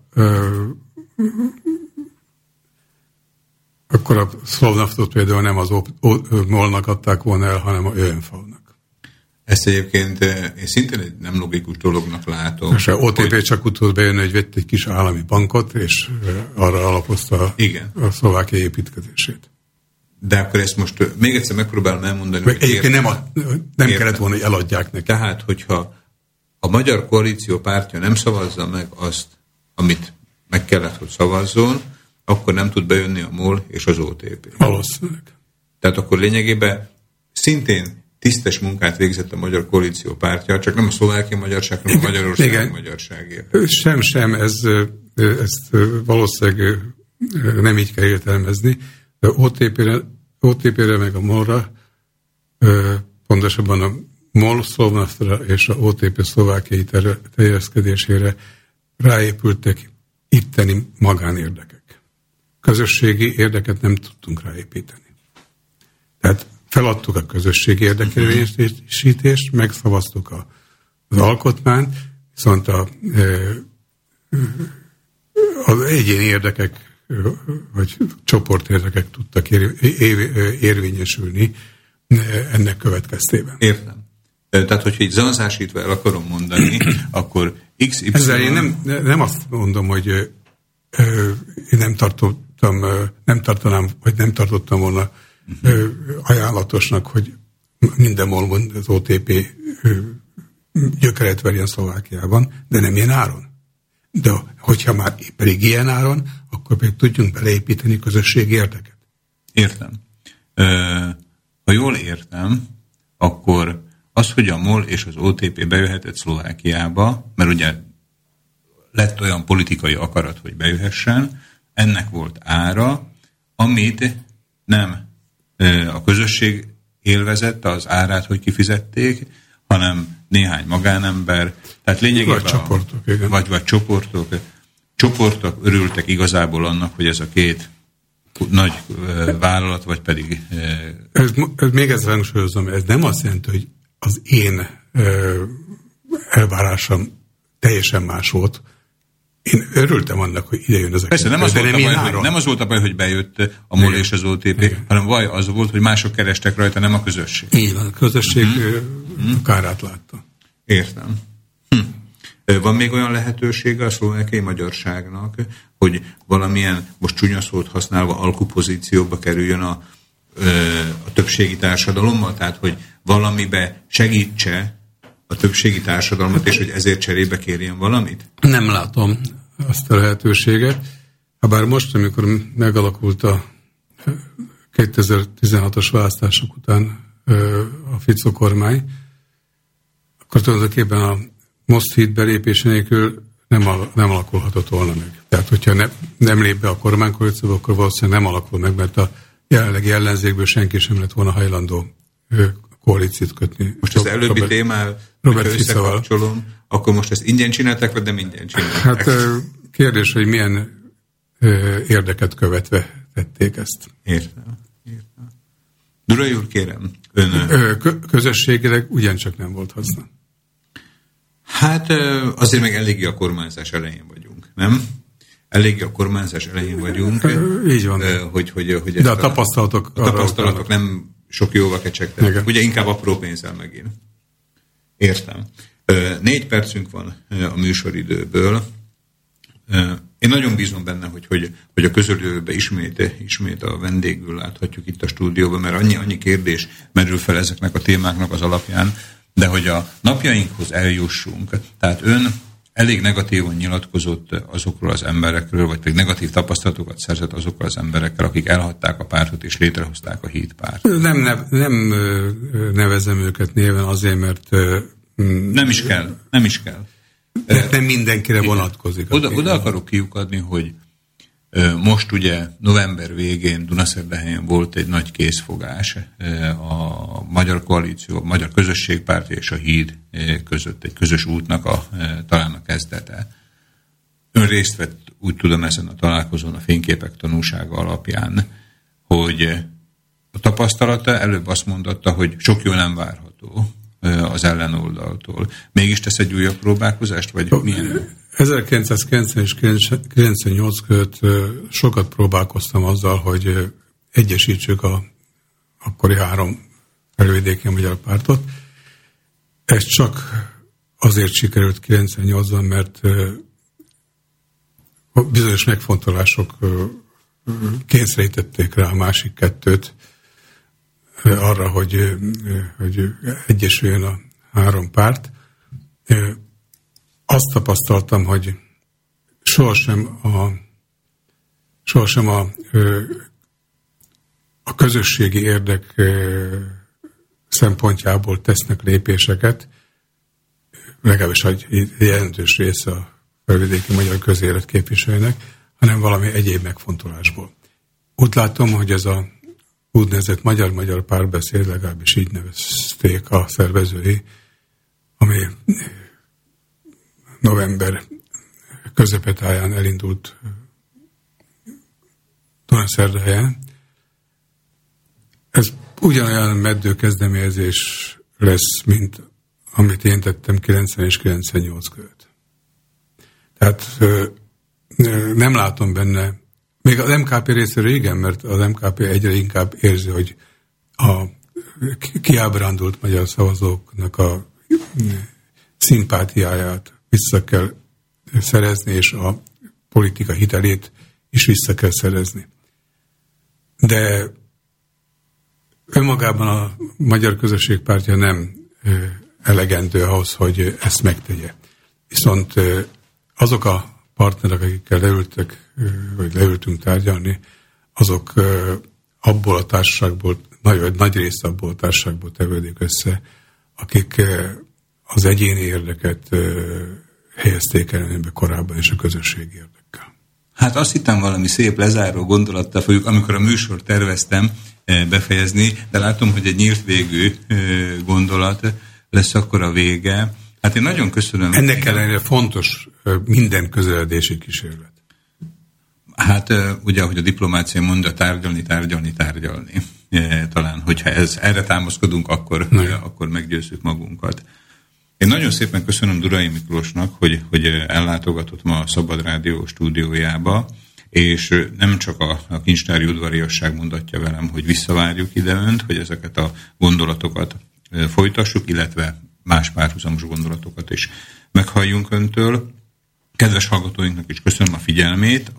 akkor a Szlovnaftot például nem az MOL-nak adták volna el, hanem a ö en vé-nak. Ezt egyébként én szintén egy nem logikus dolognak látom. És a o té pé hogy... csak utóbb bejönni, hogy vett egy kis állami bankot, és arra alapozta igen. a Szlovákia építkezését. De akkor ezt most még egyszer megpróbálom elmondani. Meg egyébként nem, a, nem kellett volna, hogy eladják neki. Tehát, hogyha a Magyar Koalíció pártja nem szavazza meg azt, amit meg kellett, hogy szavazzon, akkor nem tud bejönni a MOL és az o té pé. Valószínűleg. Tehát akkor lényegében szintén tisztes munkát végzett a Magyar Koalíció pártja, csak nem a szlovákiai magyarság, hanem a magyarországi magyarságért. Sem, sem, ez, ezt valószínűleg nem így kell értelmezni. De o té pére, o té pére meg a MOL-ra, pontosabban a MOL Szlovnaftra és a o té pé szlovákiai terjeszkedésére ráépültek itteni magánérdekek. Közösségi érdeket nem tudtunk ráépíteni. Tehát feladtuk a közösségi érdekelésítést, megszavaztuk a, az alkotmányt, viszont a, az egyéni érdekek vagy csoportérdekek tudtak ér, ér, érvényesülni ennek következtében. Értem. Tehát, hogyha így zanzásítva el akarom mondani, akkor iksz ipszilon... Ezzel én nem, nem azt mondom, hogy én nem tartottam, nem tartanám, vagy nem tartottam volna uh-huh. ajánlatosnak, hogy minden MOL az o té pé gyökeret verjen Szlovákiában, de nem ilyen áron. De hogyha már pedig ilyen áron, akkor pedig tudjunk beleépíteni közösségi érdeket. Értem. Ha jól értem, akkor az, hogy a MOL és az o té pé bejöhetett Szlovákiába, mert ugye lett olyan politikai akarat, hogy bejöhessen, ennek volt ára, amit nem a közösség élvezette az árát, hogy kifizették, hanem néhány magánember, tehát lényegében... Vagy csoportok, igen. Vagy, vagy csoportok. Csoportok örültek igazából annak, hogy ez a két nagy vállalat, vagy pedig... Ez, ez még ezzel hangsúlyozom, ez nem azt jelenti, hogy az én elvárásom teljesen más volt. Én örültem annak, hogy ide jön ez a Persze, nem az, volt nem, a baj, hogy, nem az volt a baj, hogy bejött a MOL és az o té pé, igen. hanem vaj az volt, hogy mások kerestek rajta, nem a közösség. Így van, a közösség mm-hmm. kárát látta. Értem. Hm. Van még olyan lehetősége a szlovákiai magyarságnak, hogy valamilyen, most csúnya szót használva, alkupozícióba kerüljön a, a többségi társadalommal, tehát hogy valamibe segítse a többségi társadalmat, és hogy ezért cserébe kérjen valamit? Nem látom azt a lehetőséget. Habár most, amikor megalakult a kétezer-tizenhatos választások után a Fico kormány, akkor tulajdonképpen a MOSZT híd belépése nélkül nem, al- nem alakulhatott volna meg. Tehát, hogyha ne, nem lép be a kormánykoalícióba, akkor valószínűleg nem alakul meg, mert a jelenlegi ellenzékből senki sem lett volna hajlandó koalíciót kötni. Most az előbbi Robert, témával összekapcsolom, akkor most ezt ingyen csinálták, vagy nem ingyen csinálták? Hát kérdés, hogy milyen érdeket követve tették ezt. Értem. Értem. Durai úr, kérem. Ön... Közösségileg ugyancsak nem volt haszna. Hát azért meg eléggé a kormányzás elején vagyunk, nem? Eléggé a kormányzás elején vagyunk. Így van. Hogy, hogy, hogy De a tapasztalatok... A tapasztalatok nem sok jóval kecsegtek. Ugye inkább apró pénzzel megint. Értem. Négy percünk van a műsoridőből. Én nagyon bízom benne, hogy, hogy, hogy a közelőbe ismét, ismét a vendégül láthatjuk itt a stúdióban, mert annyi, annyi kérdés merül fel ezeknek a témáknak az alapján, de hogy a napjainkhoz eljussunk. Tehát ön elég negatívan nyilatkozott azokról az emberekről, vagy pedig negatív tapasztalatokat szerzett azokról az emberekkel, akik elhagyták a pártot és létrehozták a Hídpárt. Nem, nem, nem nevezem őket néven azért, mert... Nem is kell, nem is kell. Mert nem mindenkire vonatkozik. Oda, oda akarok kiukadni, hogy most ugye november végén Dunaszerdahelyen volt egy nagy készfogás a Magyar Koalíció, a Magyar Közösségpárt és a Híd között, egy közös útnak a, talán a kezdete. ön részt vett, úgy tudom, ezen a találkozón a fényképek tanúsága alapján, hogy a tapasztalata előbb azt mondatta, hogy sok jó nem várható az ellenoldaltól. Mégis tesz egy újabb próbálkozást, vagy milyen? ezerkilencszázkilencven és kilencvennyolc között sokat próbálkoztam azzal, hogy egyesítsük a akkori három felvidéki magyar pártot. Ez csak azért sikerült kilencvennyolcban, mert bizonyos megfontolások kényszerítették rá a másik kettőt arra, hogy, hogy egyesüljön a három párt. Azt tapasztaltam, hogy sohasem a, sohasem a, a közösségi érdek szempontjából tesznek lépéseket, legalábbis egy jelentős része a felvidéki magyar közélet képviselőnek, hanem valami egyéb megfontolásból. Úgy látom, hogy ez a úgynevezett magyar-magyar párbeszéd, legalábbis így nevezték a szervezői, ami november közepetáján elindult Dunaszerdahelyen. Ez ugyanolyan meddő kezdeményezés lesz, mint amit én tettem kilencven és kilencvennyolc között. Tehát nem látom benne, még az em ká pé részéről igen, mert az em ká pé egyre inkább érzi, hogy a kiábrándult magyar szavazóknak a szimpátiáját vissza kell szerezni, és a politika hitelét is vissza kell szerezni. De önmagában a Magyar Közösség Pártja nem elegendő ahhoz, hogy ezt megtegye. Viszont azok a partnerek, akikkel leültek, vagy leültünk tárgyalni, azok abból a társaságból, nagy, nagy része abból a társaságból tevődik össze, akik az egyéni érdeket helyezték előnybe korábban, és a közösségi érdekkel. Hát azt hittem, valami szép lezáró gondolattal fogjuk, amikor a műsort terveztem befejezni, de látom, hogy egy nyílt végű gondolat lesz akkor a vége. Hát én nagyon köszönöm. Ennek ellenére fontos minden közeledési kísérlet. Hát ugye, ahogy a diplomácia mondja, tárgyalni, tárgyalni, tárgyalni. Talán, hogyha ez, erre támaszkodunk, akkor, akkor meggyőzzük magunkat. Én nagyon szépen köszönöm Durai Miklósnak, hogy, hogy ellátogatott ma a Szabad Rádió stúdiójába, és nem csak a, a kincstári udvariasság mondatja velem, hogy visszavárjuk ide önt, hogy ezeket a gondolatokat folytassuk, illetve más párhuzamos gondolatokat is meghalljunk öntől. Kedves hallgatóinknak is köszönöm a figyelmét.